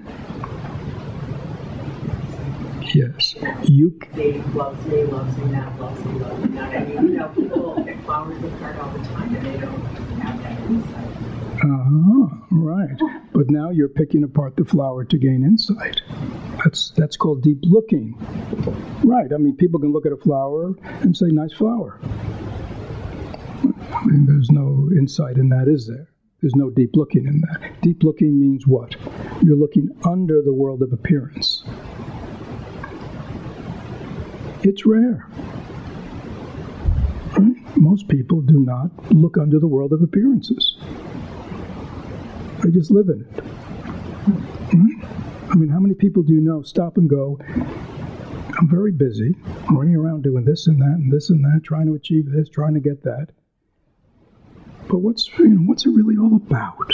Yes. Dave loves me, not loves me, not. People pick flowers apart all the time and they don't have that insight. Right. But now you're picking apart the flower to gain insight. That's called deep looking. Right, I mean, people can look at a flower and say, nice flower. I mean, there's no insight in that, is there? There's no deep looking in that. Deep looking means what? You're looking under the world of appearance. It's rare. Right? Most people do not look under the world of appearances. They just live in it. Right? I mean, how many people do you know stop and go, I'm very busy, running around doing this and that and this and that, trying to achieve this, trying to get that. But what's it really all about?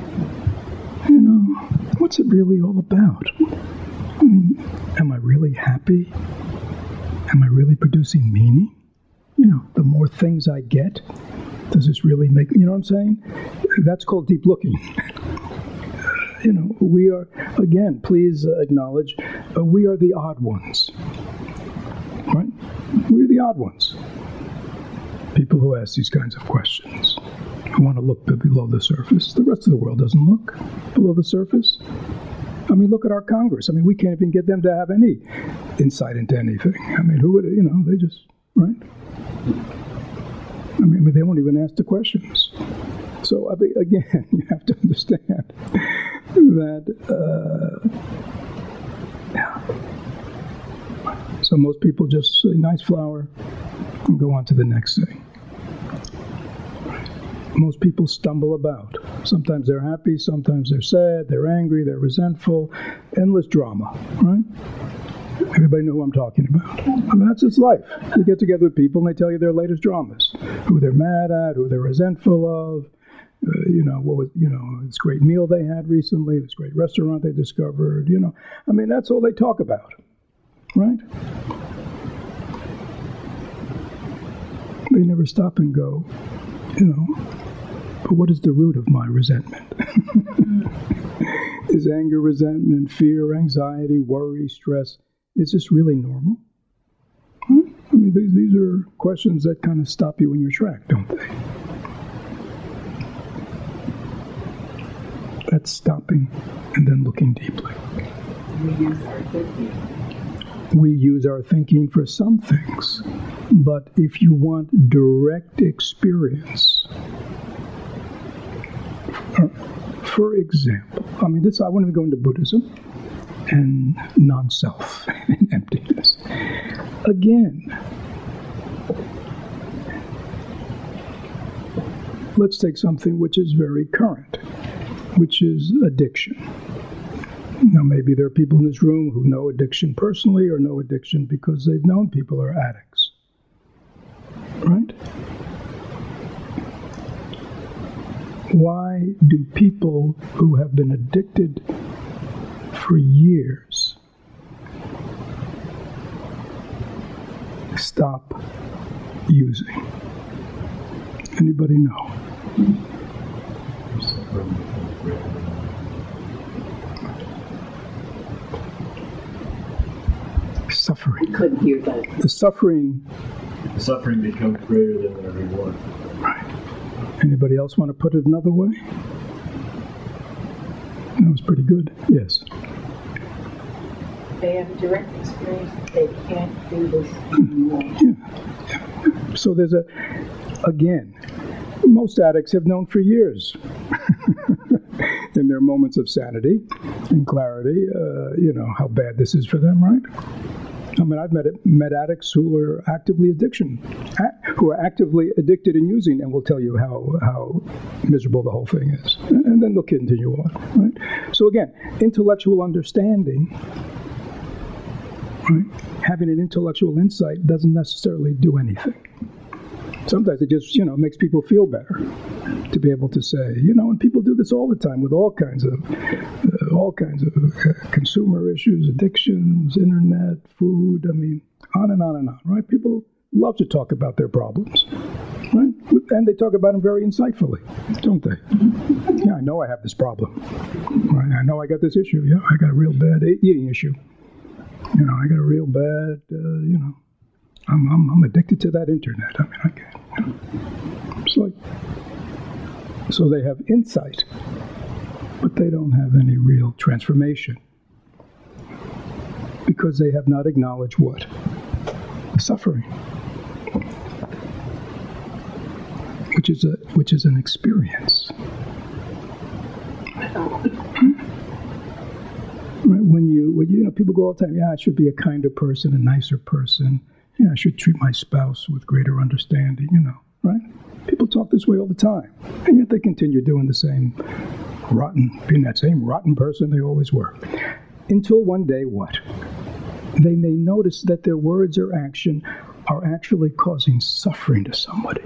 What's it really all about? I mean, am I really happy? Am I really producing meaning? The more things I get, does this really make, you know what I'm saying? That's called deep looking. We are, again, please acknowledge, we are the odd ones. Right? We're the odd ones. People who ask these kinds of questions, who want to look below the surface. The rest of the world doesn't look below the surface. I mean, look at our Congress. I mean, we can't even get them to have any insight into anything. I mean, who would, they just, right? I mean, they won't even ask the questions. So, again, you have to understand that, So most people just say, nice flower, and go on to the next thing. Most people stumble about. Sometimes they're happy, sometimes they're sad, they're angry, they're resentful. Endless drama, right? Everybody know who I'm talking about. I mean, that's its life. You get together with people and they tell you their latest dramas. Who they're mad at, who they're resentful of. What was, this great meal they had recently, this great restaurant they discovered, I mean, that's all they talk about, right? They never stop and go, but what is the root of my resentment? Is anger, resentment, fear, anxiety, worry, stress, is this really normal? Huh? I mean, these are questions that kind of stop you in your track, don't they? That's stopping and then looking deeply. We use our thinking for some things, but if you want direct experience, for example, I mean, I want to go into Buddhism and non-self and emptiness. Again, let's take something which is very current, which is addiction. Now, maybe there are people in this room who know addiction personally or know addiction because they've known people who are addicts. Right? Why do people who have been addicted for years stop using? Anybody know? Suffering. Couldn't hear that. The suffering becomes greater than their reward. Right. Anybody else want to put it another way? That was pretty good. Yes. They have a direct experience that they can't do this anymore. Yeah. So there's again, most addicts have known for years in their moments of sanity and clarity, how bad this is for them, right? I mean, I've met addicts who are actively addicted in using, and will tell you how miserable the whole thing is, and then they'll continue on, right? So again, intellectual understanding, right? Having an intellectual insight doesn't necessarily do anything. Sometimes it just, makes people feel better to be able to say, and people do this all the time with all kinds of consumer issues, addictions, internet, food, I mean, on and on and on, right? People love to talk about their problems, right? And they talk about them very insightfully, don't they? Yeah, I know I have this problem, right? I know I got this issue. Yeah, I got a real bad eating issue. I got a real bad, I'm addicted to that internet. I mean, I can't. It's like, so they have insight but they don't have any real transformation because they have not acknowledged what? Suffering, which is an experience. Right? When you know, people go all the time, yeah, I should be a kinder person, a nicer person. Yeah, I should treat my spouse with greater understanding, you know, right? People talk this way all the time, and yet they continue doing the same being that same rotten person they always were. Until one day, what? They may notice that their words or action are actually causing suffering to somebody.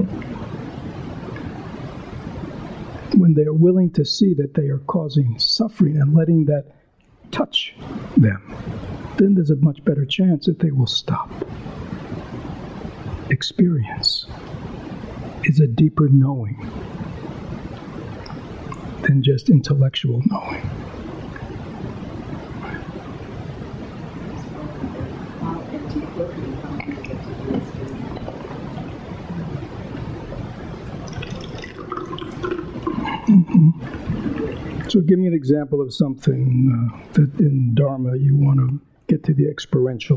When they are willing to see that they are causing suffering and letting that touch them, then there's a much better chance that they will stop. Experience is a deeper knowing than just intellectual knowing. Mm-hmm. So give me an example of something that in Dharma you want to get to the experiential.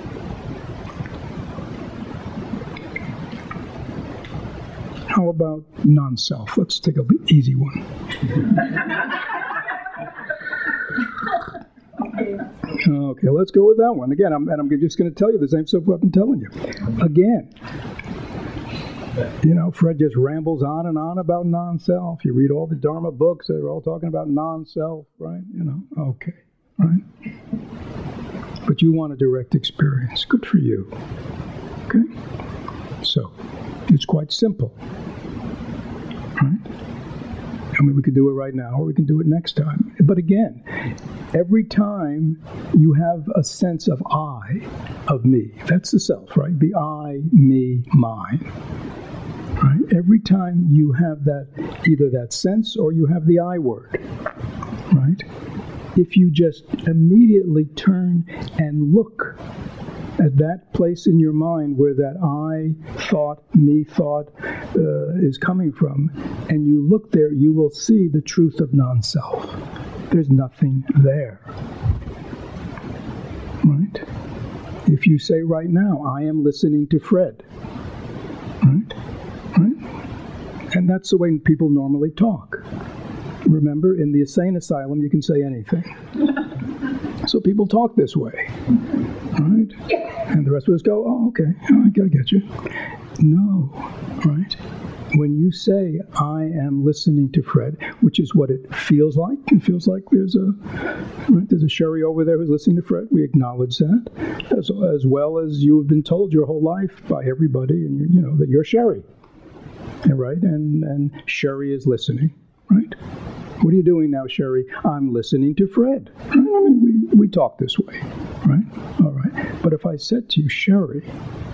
How about non-self? Let's take an easy one. Okay, let's go with that one. Again, I'm just going to tell you the same stuff I've been telling you. Again, you know, Fred just rambles on and on about non-self. You read all the Dharma books, they're all talking about non-self, right? You know, okay, right? But you want a direct experience. Good for you. Okay? So, it's quite simple. Right? I mean, we could do it right now, or we can do it next time. But again, every time you have a sense of I, of me, that's the self, right? The I, me, mine. Right? Every time you have that, either that sense or you have the I word, right? If you just immediately turn and look at that place in your mind where that I thought, me thought is coming from, and you look there, you will see the truth of non-self. There's nothing there. Right? If you say right now, I am listening to Fred. Right? Right? And that's the way people normally talk. Remember, in the insane asylum, you can say anything. So people talk this way. Right? And the rest of us go, oh, okay, I get you. No, right? When you say, I am listening to Fred, which is what it feels like there's a Sherry over there who's listening to Fred. We acknowledge that, as well as you have been told your whole life by everybody, and you know that you're Sherry, right? And Sherry is listening, right? What are you doing now, Sherry? I'm listening to Fred. I mean, we talk this way, right? All right. But if I said to you, Sherry,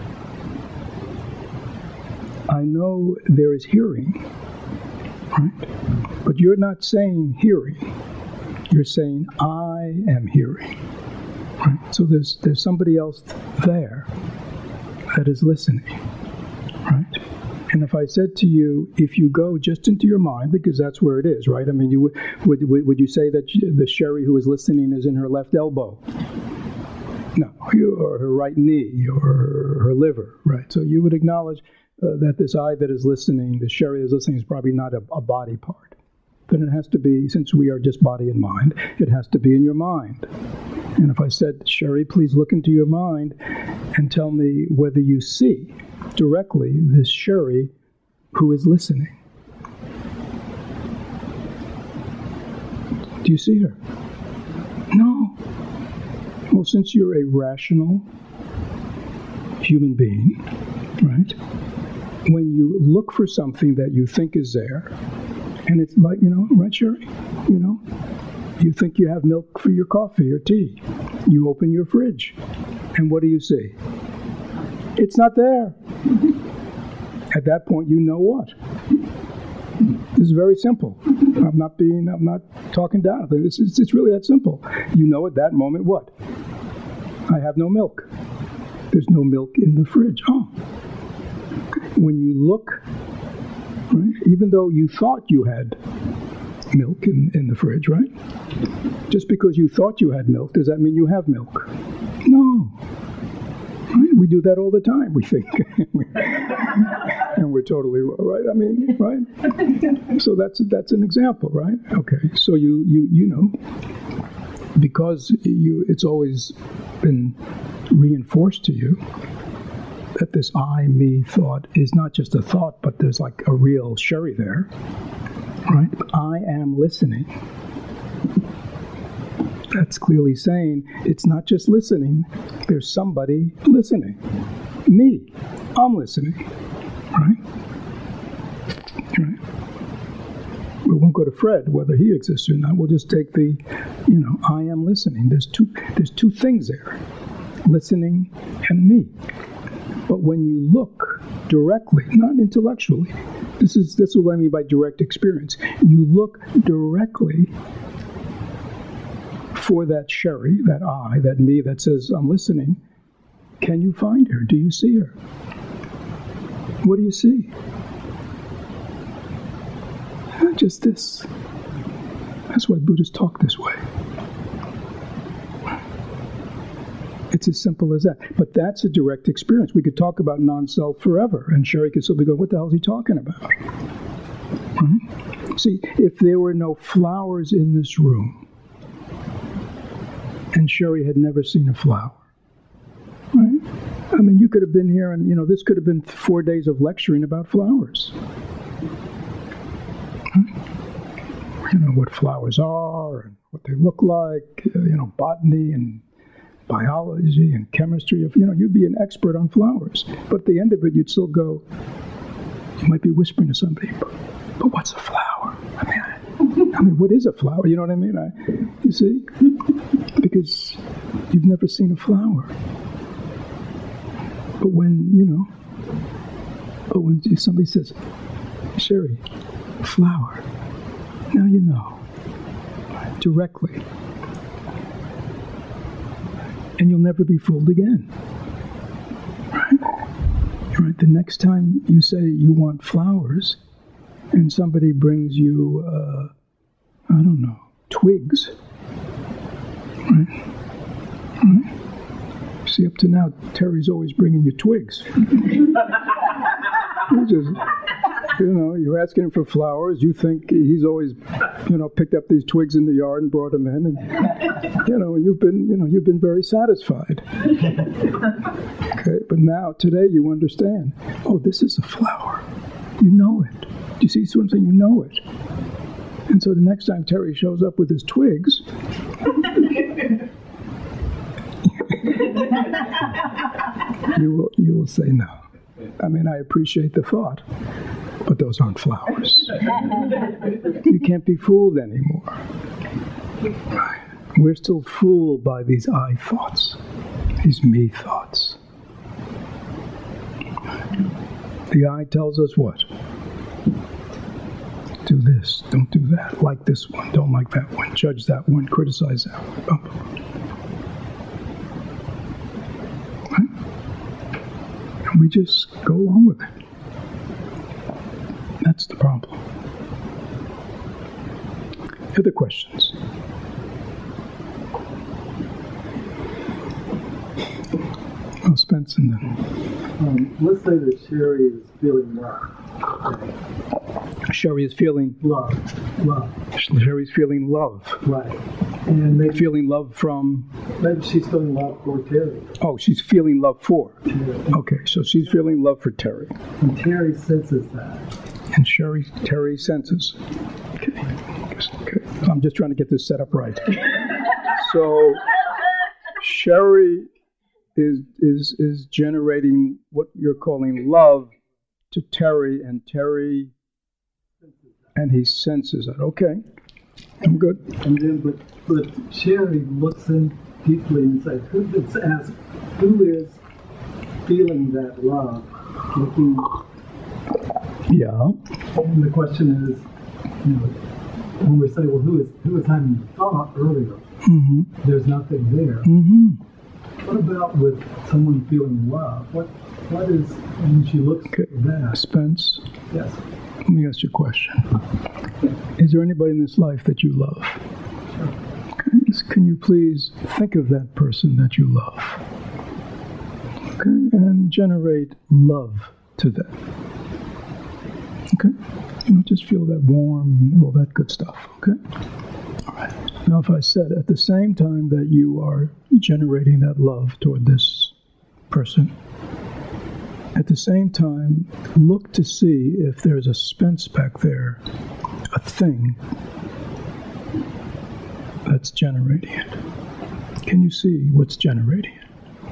I know there is hearing, right? But you're not saying hearing. You're saying, I am hearing. Right? So there's somebody else there that is listening, right? And if I said to you, if you go just into your mind, because that's where it is, right? I mean, you would you say that the Sherry who is listening is in her left elbow? No, or her right knee, or her liver, right? So you would acknowledge that this I that is listening, the Sherry that is listening, is probably not a body part. Then it has to be, since we are just body and mind, it has to be in your mind. And if I said, Sherry, please look into your mind and tell me whether you see directly this Sherry who is listening. Do you see her? No. Well, since you're a rational human being, right? When you look for something that you think is there, and it's like, right, Sherry? You think you have milk for your coffee or tea. You open your fridge, and what do you see? It's not there. At that point, you know what? This is very simple. I'm not talking down. It's really that simple. You know at that moment what? I have no milk. There's no milk in the fridge. Oh. When you look, right, even though you thought you had milk in the fridge, right? Just because you thought you had milk, does that mean you have milk? No. Right? We do that all the time, we think. And we're totally right. I mean, right? So that's an example, right? Okay. So you know, because it's always been reinforced to you that this I, me thought is not just a thought, but there's like a real Sherry there, right? I am listening. That's clearly saying it's not just listening, there's somebody listening. Me. I'm listening. Right? Right? We won't go to Fred, whether he exists or not. We'll just take the, I am listening. There's two things there. Listening and me. But when you look directly, not intellectually, this is what I mean by direct experience. You look directly for that Sherry, that I, that me that says, I'm listening. Can you find her? Do you see her? What do you see? Just this. That's why Buddhists talk this way. It's as simple as that. But that's a direct experience. We could talk about non-self forever, and Sherry could still be going, what the hell is he talking about? Mm-hmm. See, if there were no flowers in this room, and Sherry had never seen a flower, right? I mean, you could have been here and, this could have been 4 days of lecturing about flowers. What flowers are and what they look like, botany and biology and chemistry. You'd be an expert on flowers. But at the end of it, you'd still go, you might be whispering to somebody, but what's a flower? I mean, what is a flower? You know what I mean? You see? Because you've never seen a flower. But when somebody says, Sherry, flower, now you know. Directly. And you'll never be fooled again. Right? The next time you say you want flowers, and somebody brings you, twigs. Right? See, up to now, Terry's always bringing you twigs. You're asking him for flowers. You think he's always, picked up these twigs in the yard and brought them in, and you've been very satisfied. Okay, but now today you understand. Oh, this is a flower. You know it. Do you see what I'm saying? You know it. And so the next time Terry shows up with his twigs, you will say no. I mean, I appreciate the thought, but those aren't flowers. You can't be fooled anymore. Right. We're still fooled by these I thoughts, these me thoughts. The I tells us what? Do this, don't do that, like this one, don't like that one, judge that one, criticize that one. Right? And we just go along with it. That's the problem. Other questions? Oh, Spence and then. Let's say that Sherry is feeling love. Sherry is feeling love. Sherry's feeling love. Right. And maybe feeling love from. Maybe she's feeling love for Terry. Oh, she's feeling love for. Terry. Okay, so she's feeling love for Terry. And Terry senses that. And Terry senses. Okay. I'm just trying to get this set up right. So Sherry is generating what you're calling love to Terry, and he senses that. Okay, I'm good. And then, but Sherry looks in deeply and says, who is feeling that love? Looking. Yeah. And the question is, when we say, well, who is having the thought earlier? Mm-hmm. There's nothing there. Mm-hmm. What about with someone feeling love? What is when she looks at that? Spence? Yes. Let me ask you a question. Is there anybody in this life that you love? Okay. Can you please think of that person that you love? Okay. And generate love to them. Okay. Just feel that warm, all that good stuff. Okay. All right. Now, if I said at the same time that you are generating that love toward this person, at the same time, look to see if there's a Spence back there, a thing that's generating it. Can you see what's generating it?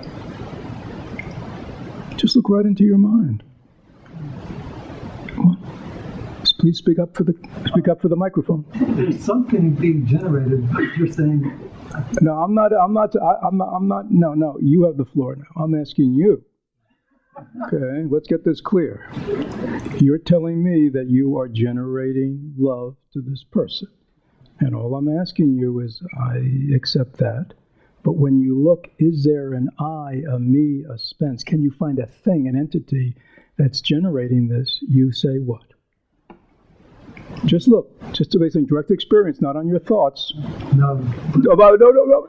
Just look right into your mind. What? Please speak up for the microphone. There's something being generated, but you're saying. No, I'm not. No, you have the floor now. I'm asking you. Okay, let's get this clear. You're telling me that you are generating love to this person. And all I'm asking you is, I accept that. But when you look, is there an I, a me, a Spence? Can you find a thing, an entity that's generating this? You say what? Just look, just to based on direct experience, not on your thoughts. No. No.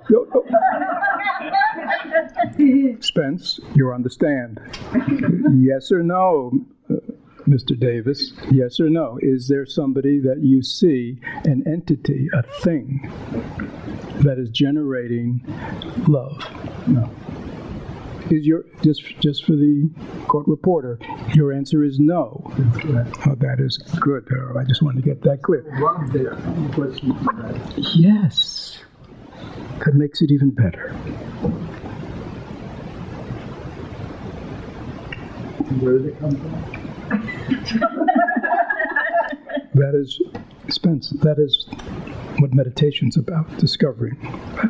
Spence, you're on the stand. Yes or no, Mr. Davis? Yes or no? Is there somebody that you see, an entity, a thing, that is generating love? No. Is your just for the court reporter, your answer is no. That's correct. Oh, that is good. I just wanted to get that clear. Love there. Question for that. Yes. That makes it even better. Where did it come from? That is, Spence, that is what meditation's about, discovering.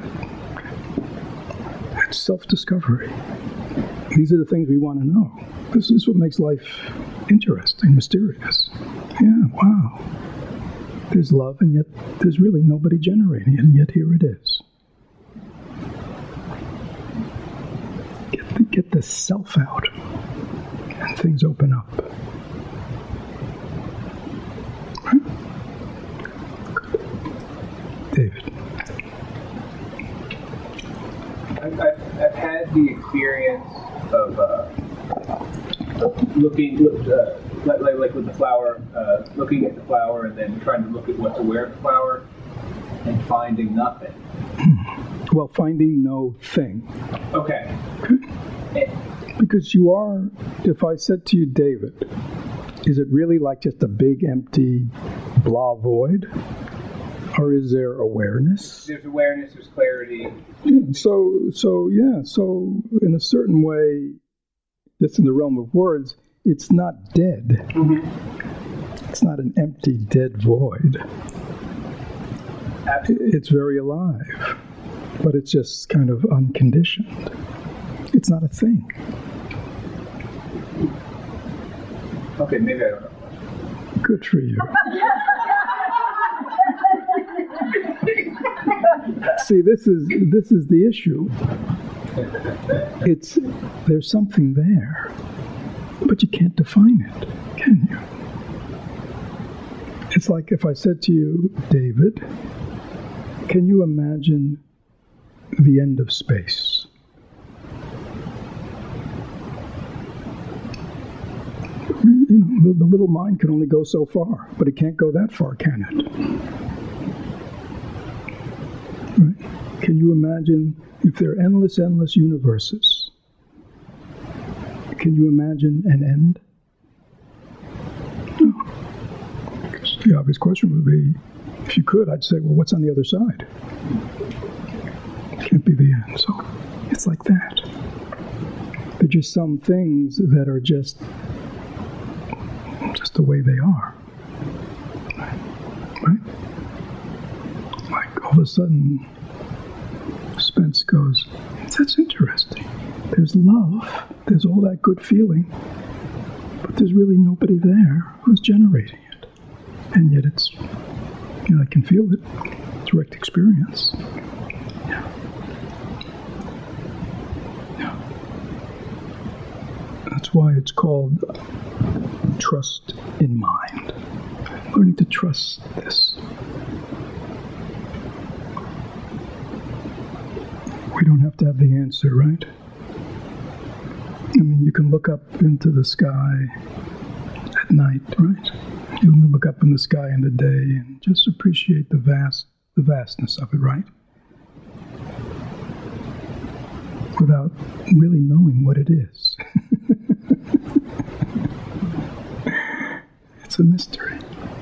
It's self-discovery. These are the things we want to know. This is what makes life interesting, mysterious. Yeah, wow. There's love, and yet there's really nobody generating it, and yet here it is. Get the self out, and things open up. Right? David. I've had the experience of looking, like with the flower, looking at the flower and then trying to look at what's aware of the flower and finding nothing. Well, finding no thing. Okay. Because you are, if I said to you, David, is it really like just a big empty blah void? Or is there awareness? There's awareness, there's clarity. So in a certain way, just in the realm of words, it's not dead. Mm-hmm. It's not an empty, dead void. Absolutely. It's very alive, but it's just kind of unconditioned. It's not a thing. Okay, maybe I don't know. Good for you. See, this is the issue. There's something there, but you can't define it, can you? It's like if I said to you, David, can you imagine the end of space? The little mind can only go so far, but it can't go that far, can it? Right? Can you imagine if there are endless universes? Can you imagine an end? No. The obvious question would be, if you could, I'd say, well, what's on the other side? It can't be the end. So it's like that. There are just some things that are just the way they are. Right? Like all of a sudden, Spence goes, that's interesting. There's love, there's all that good feeling, but there's really nobody there who's generating it. And yet it's, I can feel it, direct experience. Yeah. That's why it's called trust in mind. Learning to trust this. We don't have to have the answer, right? I mean, you can look up into the sky at night, right? You can look up in the sky in the day and just appreciate the vastness of it, right? Without really knowing what it is. It's a mystery.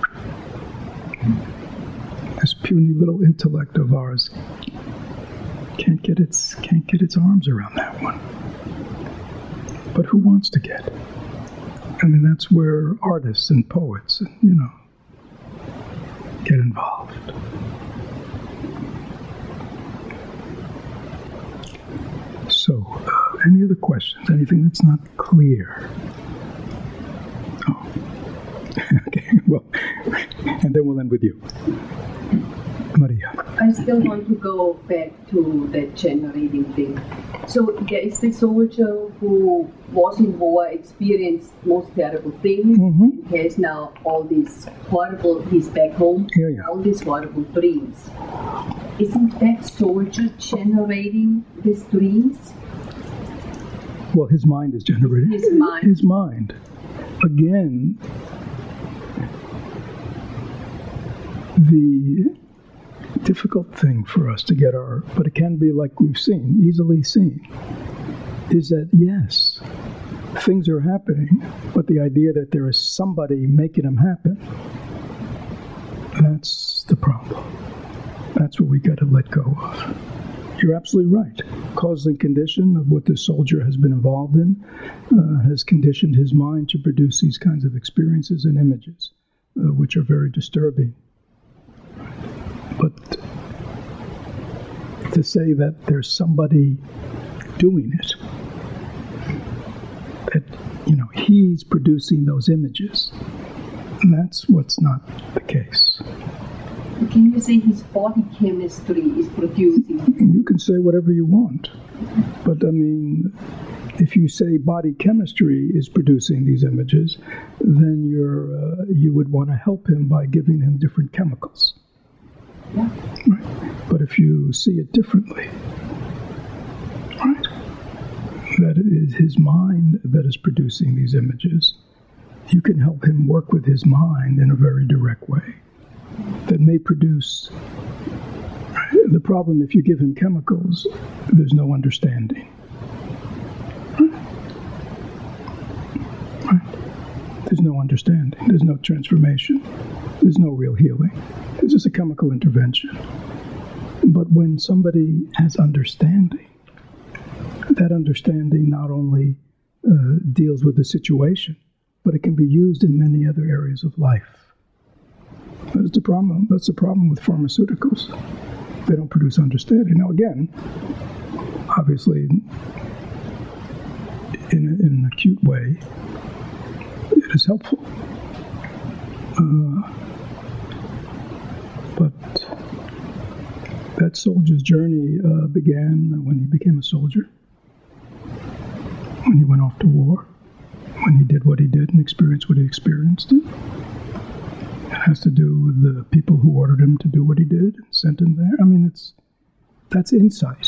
This puny little intellect of ours can't get its arms around that one. But who wants to get? I mean, that's where artists and poets, get involved. So, any other questions? Anything that's not clear? Oh. Okay, well, and then we'll end with you. Maria. I still want to go back to the generating thing. So there is the soldier who was in war, experienced most terrible things, and has now all these horrible, he's back home, all these horrible dreams. Isn't that soldier generating these dreams? Well, his mind is generating. His mind. His mind. Again, the difficult thing for us to get but it can be like we've seen, easily seen, is that yes, things are happening, but the idea that there is somebody making them happen, that's the problem. That's what we got to let go of. You're absolutely right. Cause and condition of what the soldier has been involved in has conditioned his mind to produce these kinds of experiences and images, which are very disturbing. But to say that there's somebody doing it, that, he's producing those images, that's what's not the case. Can you say his body chemistry is producing? You can say whatever you want. But, I mean, if you say body chemistry is producing these images, then you would want to help him by giving him different chemicals. Yeah. Right. But if you see it differently, right, that it is his mind that is producing these images, you can help him work with his mind in a very direct way that may produce. Right? The problem, if you give him chemicals, there's no understanding. Right? There's no understanding. There's no transformation. There's no real healing. It's just a chemical intervention. But when somebody has understanding, that understanding not only deals with the situation, but it can be used in many other areas of life. That's the problem. That's the problem with pharmaceuticals. They don't produce understanding. Now, again, obviously, in an acute way, it is helpful. But that soldier's journey began when he became a soldier, when he went off to war, when he did what he did and experienced what he experienced. It has to do with the people who ordered him to do what he did and sent him there. I mean, that's insight,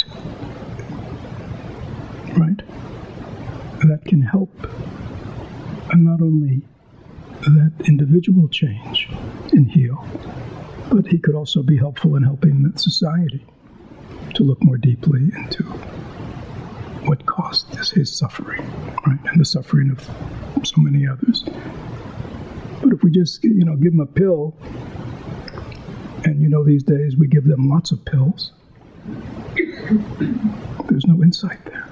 right? That can help, and not only that individual change and heal, but he could also be helpful in helping the society to look more deeply into what caused his suffering, right, and the suffering of so many others. But if we just, give them a pill, and these days we give them lots of pills, there's no insight there.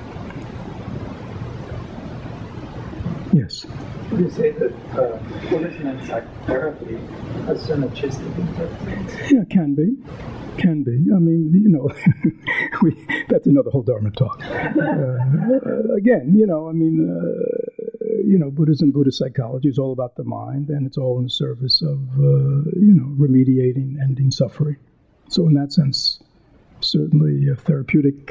Yes? Would you say that Buddhism and psychotherapy are synergistic in that sense? Yeah, can be. Can be. I mean, that's another whole Dharma talk. Again, Buddhism, Buddhist psychology is all about the mind, and it's all in the service of, remediating, ending suffering. So in that sense, certainly therapeutic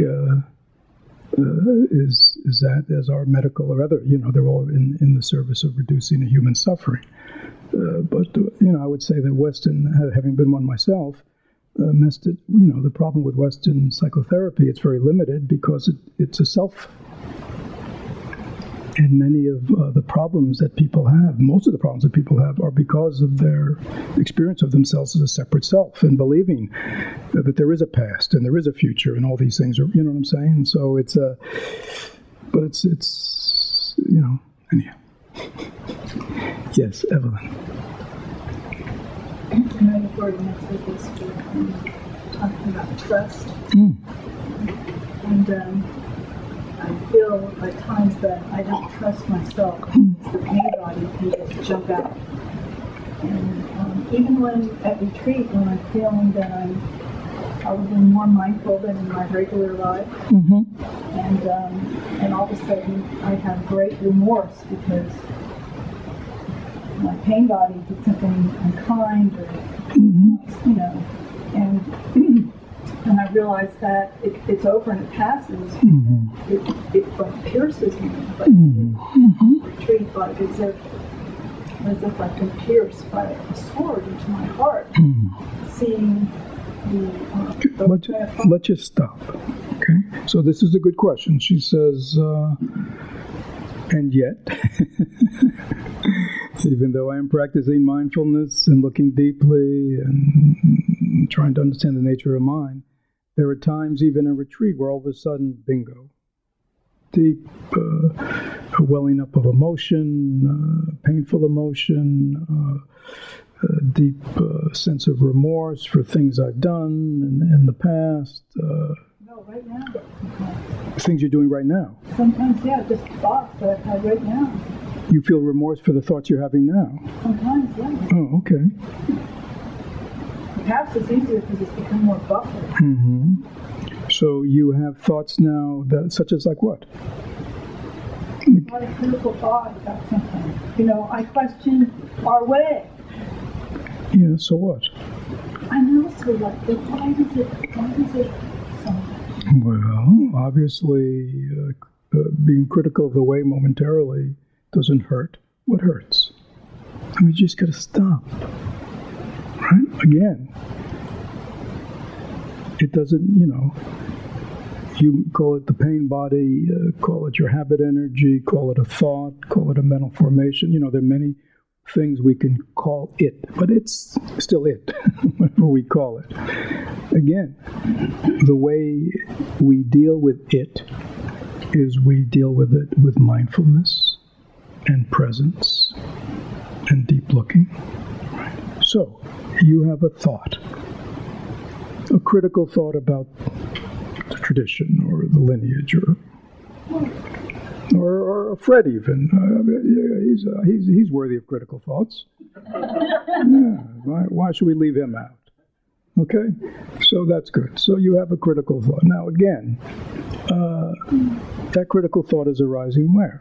is that, as our medical or other, they're all in the service of reducing the human suffering. But I would say that Western, having been one myself, the problem with Western psychotherapy, it's very limited because it's a self. And many of the problems that people have, most of the problems that people have, are because of their experience of themselves as a separate self and believing that there is a past and there is a future and all these things are, you know what I'm saying? So it's anyhow. Yes, Evelyn. I'm ready for the next week is talking about trust. And I feel at times that I don't trust myself. The pain body can just jump out. And even when at retreat, when I'm feeling that I'm probably more mindful than in my regular life, and all of a sudden I have great remorse because my pain body did something unkind, or and I realize that it's over and it passes. It like pierces me, but retreat, like as if I've been pierced by a sword into my heart. Seeing let's just stop. Okay, so this is a good question. She says, and yet, even though I am practicing mindfulness and looking deeply and trying to understand the nature of mind, there are times even in retreat where all of a sudden, bingo, deep welling up of emotion, painful emotion, deep sense of remorse for things I've done in the past. No, right now. Things you're doing right now. Sometimes, yeah, just thoughts that I've had right now. You feel remorse for the thoughts you're having now? Sometimes, yeah. Oh, okay. Perhaps it's easier because it's become more buffered. So you have thoughts now that, such as like what? What a critical thought about something. I question our way. Yeah, so what? I know, so what? But why does it so much? Well, obviously, being critical of the way momentarily doesn't hurt. What hurts? I mean, you just got to stop. Right? Again, it doesn't, you call it the pain body, call it your habit energy, call it a thought, call it a mental formation. There are many things we can call it, but it's still it, whatever we call it. Again, the way we deal with it is we deal with it with mindfulness and presence and deep looking. So, you have a thought, a critical thought about the tradition or the lineage or Fred even. He's worthy of critical thoughts. Yeah, why should we leave him out? Okay, so that's good. So you have a critical thought. Now again, that critical thought is arising where?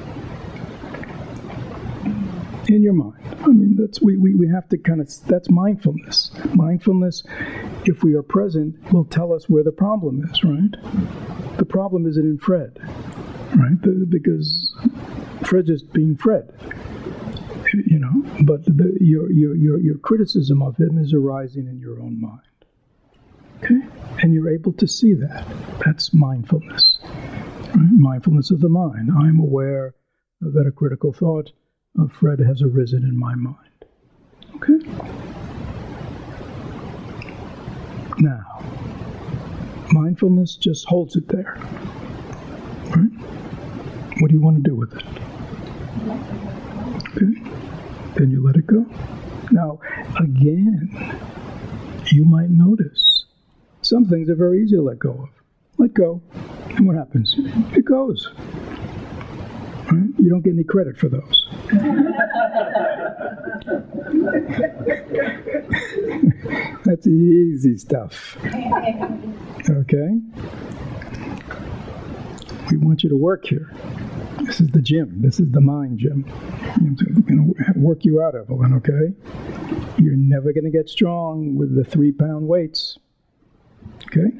In your mind. I mean, we have to that's mindfulness. Mindfulness, if we are present, will tell us where the problem is, right? The problem isn't in Fred, right? Because Fred's just being Fred, but your criticism of him is arising in your own mind. Okay? And you're able to see that. That's mindfulness. Right? Mindfulness of the mind. I'm aware that a critical thought of Fred has arisen in my mind. Okay? Now, mindfulness just holds it there. Right? What do you want to do with it? Okay? Then you let it go. Now, again, you might notice some things are very easy to let go of. Let go. And what happens? It goes. Right? You don't get any credit for those. That's easy stuff. Okay? We want you to work here. This is the gym. This is the mind gym. I'm going to work you out, Evelyn, okay? You're never going to get strong with the 3-pound weights. Okay?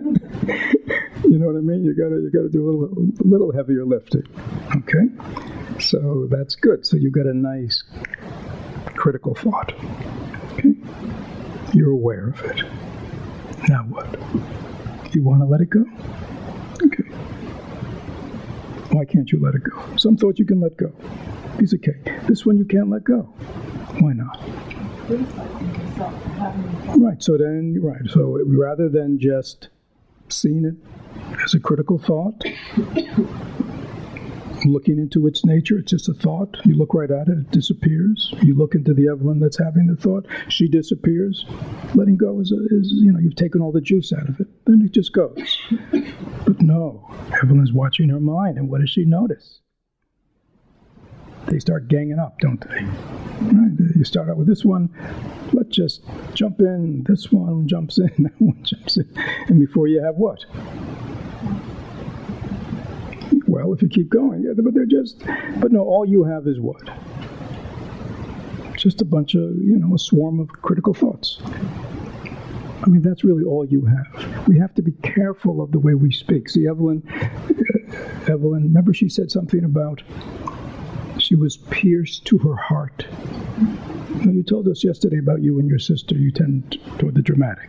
You know what I mean? You got to do a little heavier lifting. Okay? So that's good. So you got a nice critical thought. Okay? You're aware of it. Now what? You want to let it go? Okay. Why can't you let it go? Some thoughts you can let go. Piece of cake. This one you can't let go. Why not? Right. So rather than just seeing it as a critical thought, looking into its nature, it's just a thought. You look right at it, it disappears. You look into the Evelyn that's having the thought, she disappears. Letting go is you've taken all the juice out of it. Then it just goes. But no, Evelyn's watching her mind, and what does she notice? They start ganging up, don't they? Right? You start out with this one, let's just jump in, this one jumps in, that one jumps in. And before you have what? Well, if you keep going, yeah, but no, all you have is what? Just a bunch of, a swarm of critical thoughts. I mean, that's really all you have. We have to be careful of the way we speak. See, Evelyn, remember she said something about she was pierced to her heart. Now, you told us yesterday about you and your sister, you tend toward the dramatic.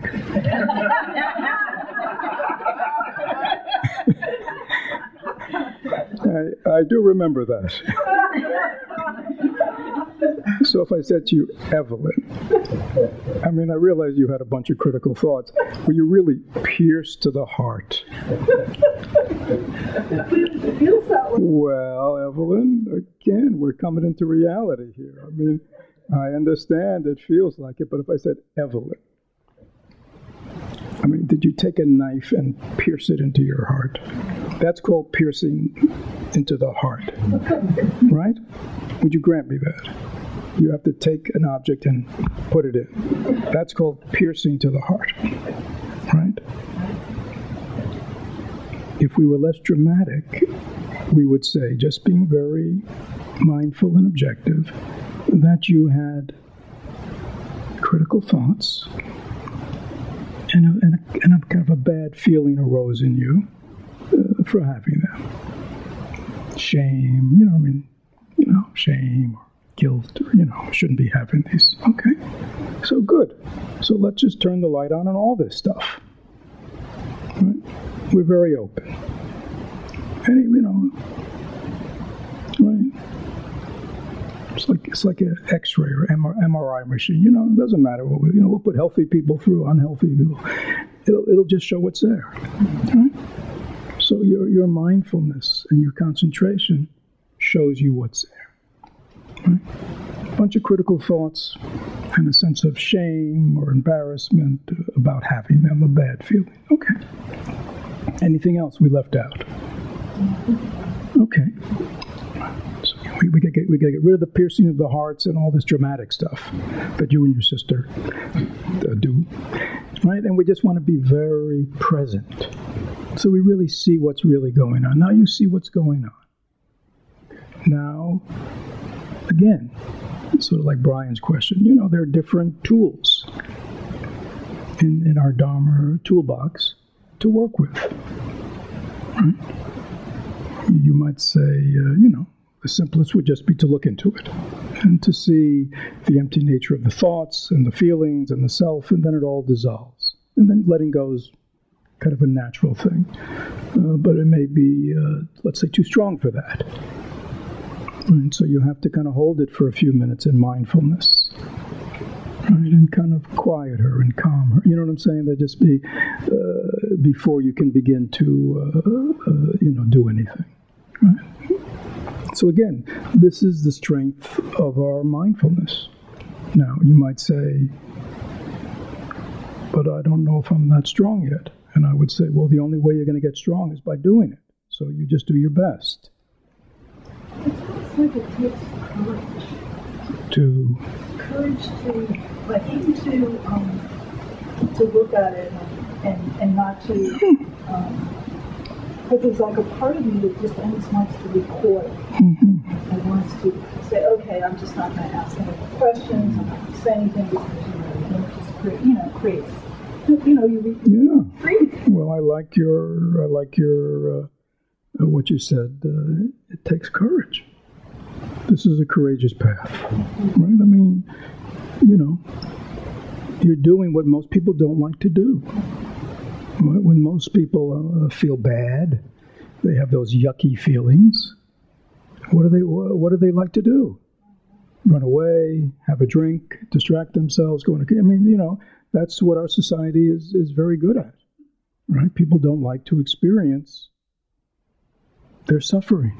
I do remember that. So if I said to you, Evelyn, I realize you had a bunch of critical thoughts, but you really pierced to the heart. Well, Evelyn, again, we're coming into reality here. I understand it feels like it, but if I said, Evelyn, did you take a knife and pierce it into your heart? That's called piercing into the heart, right? Would you grant me that? You have to take an object and put it in. That's called piercing to the heart, right? If we were less dramatic, we would say, just being very mindful and objective, that you had critical thoughts, and a kind of a bad feeling arose in you for having them. Shame, shame or guilt, or, shouldn't be having these. Okay, so good. So let's just turn the light on all this stuff. Right? We're very open. And, right? It's like an X-ray or MRI machine. It doesn't matter what we'll put healthy people through, unhealthy people. It'll just show what's there. Right? So your mindfulness and your concentration shows you what's there. Right? A bunch of critical thoughts and a sense of shame or embarrassment about having them, a bad feeling. Okay. Anything else we left out? Okay. So we gotta get rid of the piercing of the hearts and all this dramatic stuff that you and your sister do, right? And we just want to be very present, so we really see what's really going on. Now you see what's going on. Now, again, sort of like Brian's question. There are different tools in our Dharma toolbox to work with. Right? You might say, the simplest would just be to look into it and to see the empty nature of the thoughts and the feelings and the self, and then it all dissolves. And then letting go is kind of a natural thing. But it may be, let's say, too strong for that. And so you have to kind of hold it for a few minutes in mindfulness. Right, and kind of quiet her and calm her. You know what I'm saying? That just be before you can begin to do anything. Right? So again, this is the strength of our mindfulness. Now you might say, "But I don't know if I'm that strong yet." And I would say, "Well, the only way you're going to get strong is by doing it. So you just do your best." It's like it takes courage. Courage to look at it and not to, because there's like a part of me that just almost wants to record and wants to say, okay, I'm just not going to ask any more questions, I'm not going to say anything because it just creates, free. Well, I like your what you said. It takes courage. This is a courageous path, right? I mean, you're doing what most people don't like to do. When most people feel bad, they have those yucky feelings. What do they like to do? Run away, have a drink, distract themselves, go into. I mean, that's what our society is very good at, right? People don't like to experience their suffering.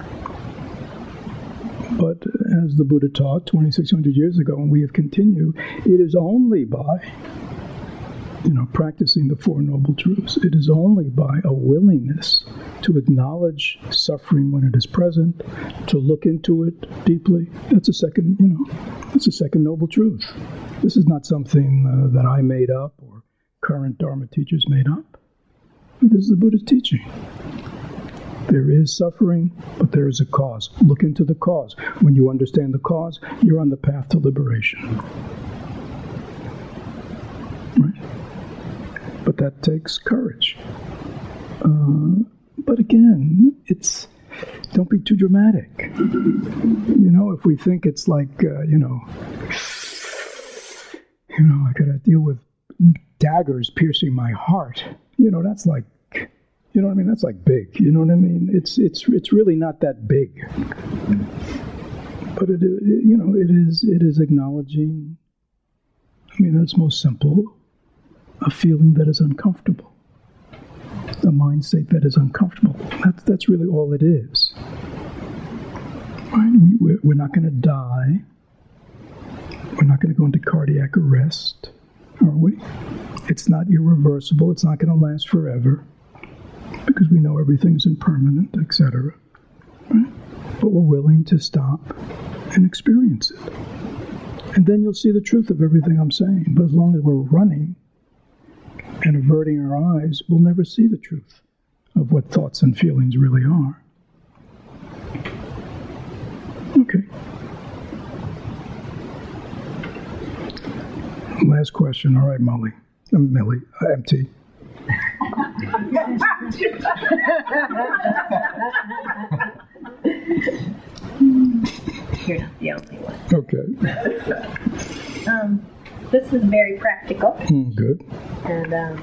But as the Buddha taught 2,600 years ago, and we have continued, it is only by practicing the Four Noble Truths. It is only by a willingness to acknowledge suffering when it is present, to look into it deeply. That's a second noble truth. This is not something that I made up or current Dharma teachers made up. This is the Buddha's teaching. There is suffering, but there is a cause. Look into the cause. When you understand the cause, you're on the path to liberation. Right? But that takes courage. But again, don't be too dramatic. If we think it's like, I gotta deal with daggers piercing my heart. That's like, that's like big. You know what I mean? It's really not that big. But it is acknowledging. It's most simple. A feeling that is uncomfortable. A mind state that is uncomfortable. That's really all it is. Right? We're not going to die. We're not going to go into cardiac arrest, are we? It's not irreversible. It's not going to last forever because we know everything's impermanent, etc. Right? But we're willing to stop and experience it. And then you'll see the truth of everything I'm saying. But as long as we're running and averting our eyes, we'll never see the truth of what thoughts and feelings really are. Okay. Last question. All right, Millie, MT. You're not the only one. Okay. This is very practical. Good. And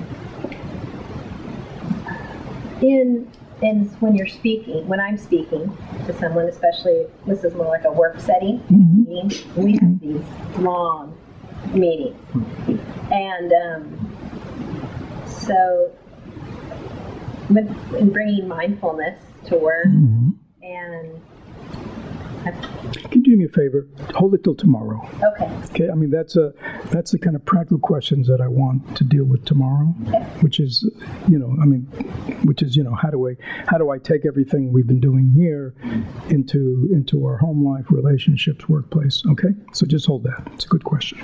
when I'm speaking to someone, especially this is more like a work setting meeting, we have these long meetings, and so in bringing mindfulness to work, and can you do me a favor? Hold it till tomorrow. Okay. Okay. That's the kind of practical questions that I want to deal with tomorrow, which is, how do I take everything we've been doing here into our home life, relationships, workplace? Okay. So just hold that. It's a good question.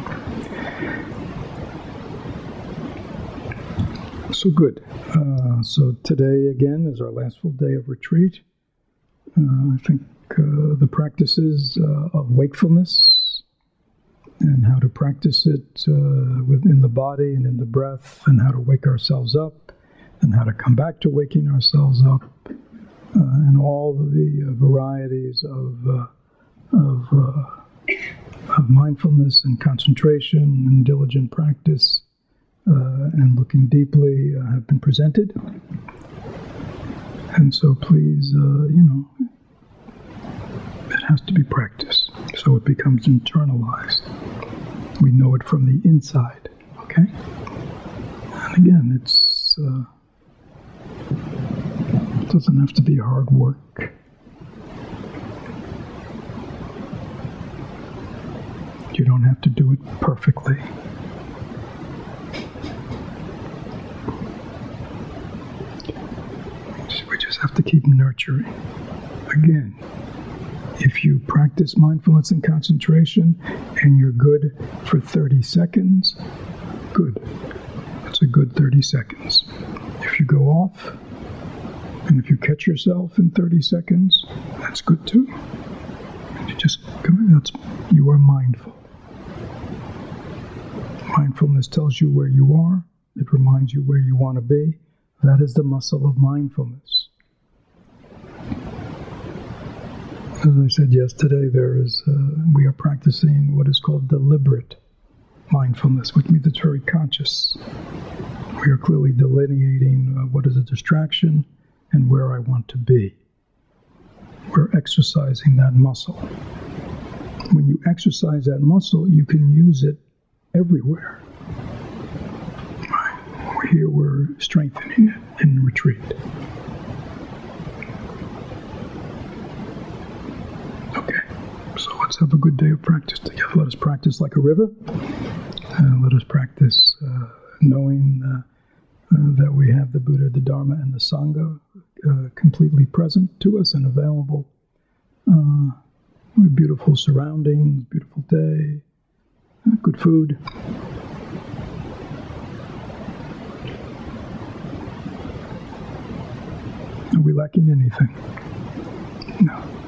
So good. So today again is our last full day of retreat. I think. The practices of wakefulness and how to practice it within the body and in the breath, and how to wake ourselves up and how to come back to waking ourselves up, and all the varieties of mindfulness and concentration and diligent practice and looking deeply have been presented. And so please, it has to be practiced, so it becomes internalized. We know it from the inside, okay? And again, it doesn't have to be hard work. You don't have to do it perfectly. We just have to keep nurturing. Again, if you practice mindfulness and concentration and you're good for 30 seconds, good. That's a good 30 seconds. If you go off, and if you catch yourself in 30 seconds, that's good too. You are mindful. Mindfulness tells you where you are. It reminds you where you want to be. That is the muscle of mindfulness. As I said yesterday, we are practicing what is called deliberate mindfulness, which means it's very conscious. We are clearly delineating what is a distraction and where I want to be. We're exercising that muscle. When you exercise that muscle, you can use it everywhere. Right. Here we're strengthening it in retreat. Okay, so let's have a good day of practice together. Let us practice like a river. Let us practice knowing that we have the Buddha, the Dharma, and the Sangha completely present to us and available. With beautiful surroundings, beautiful day, good food. Are we lacking anything? No.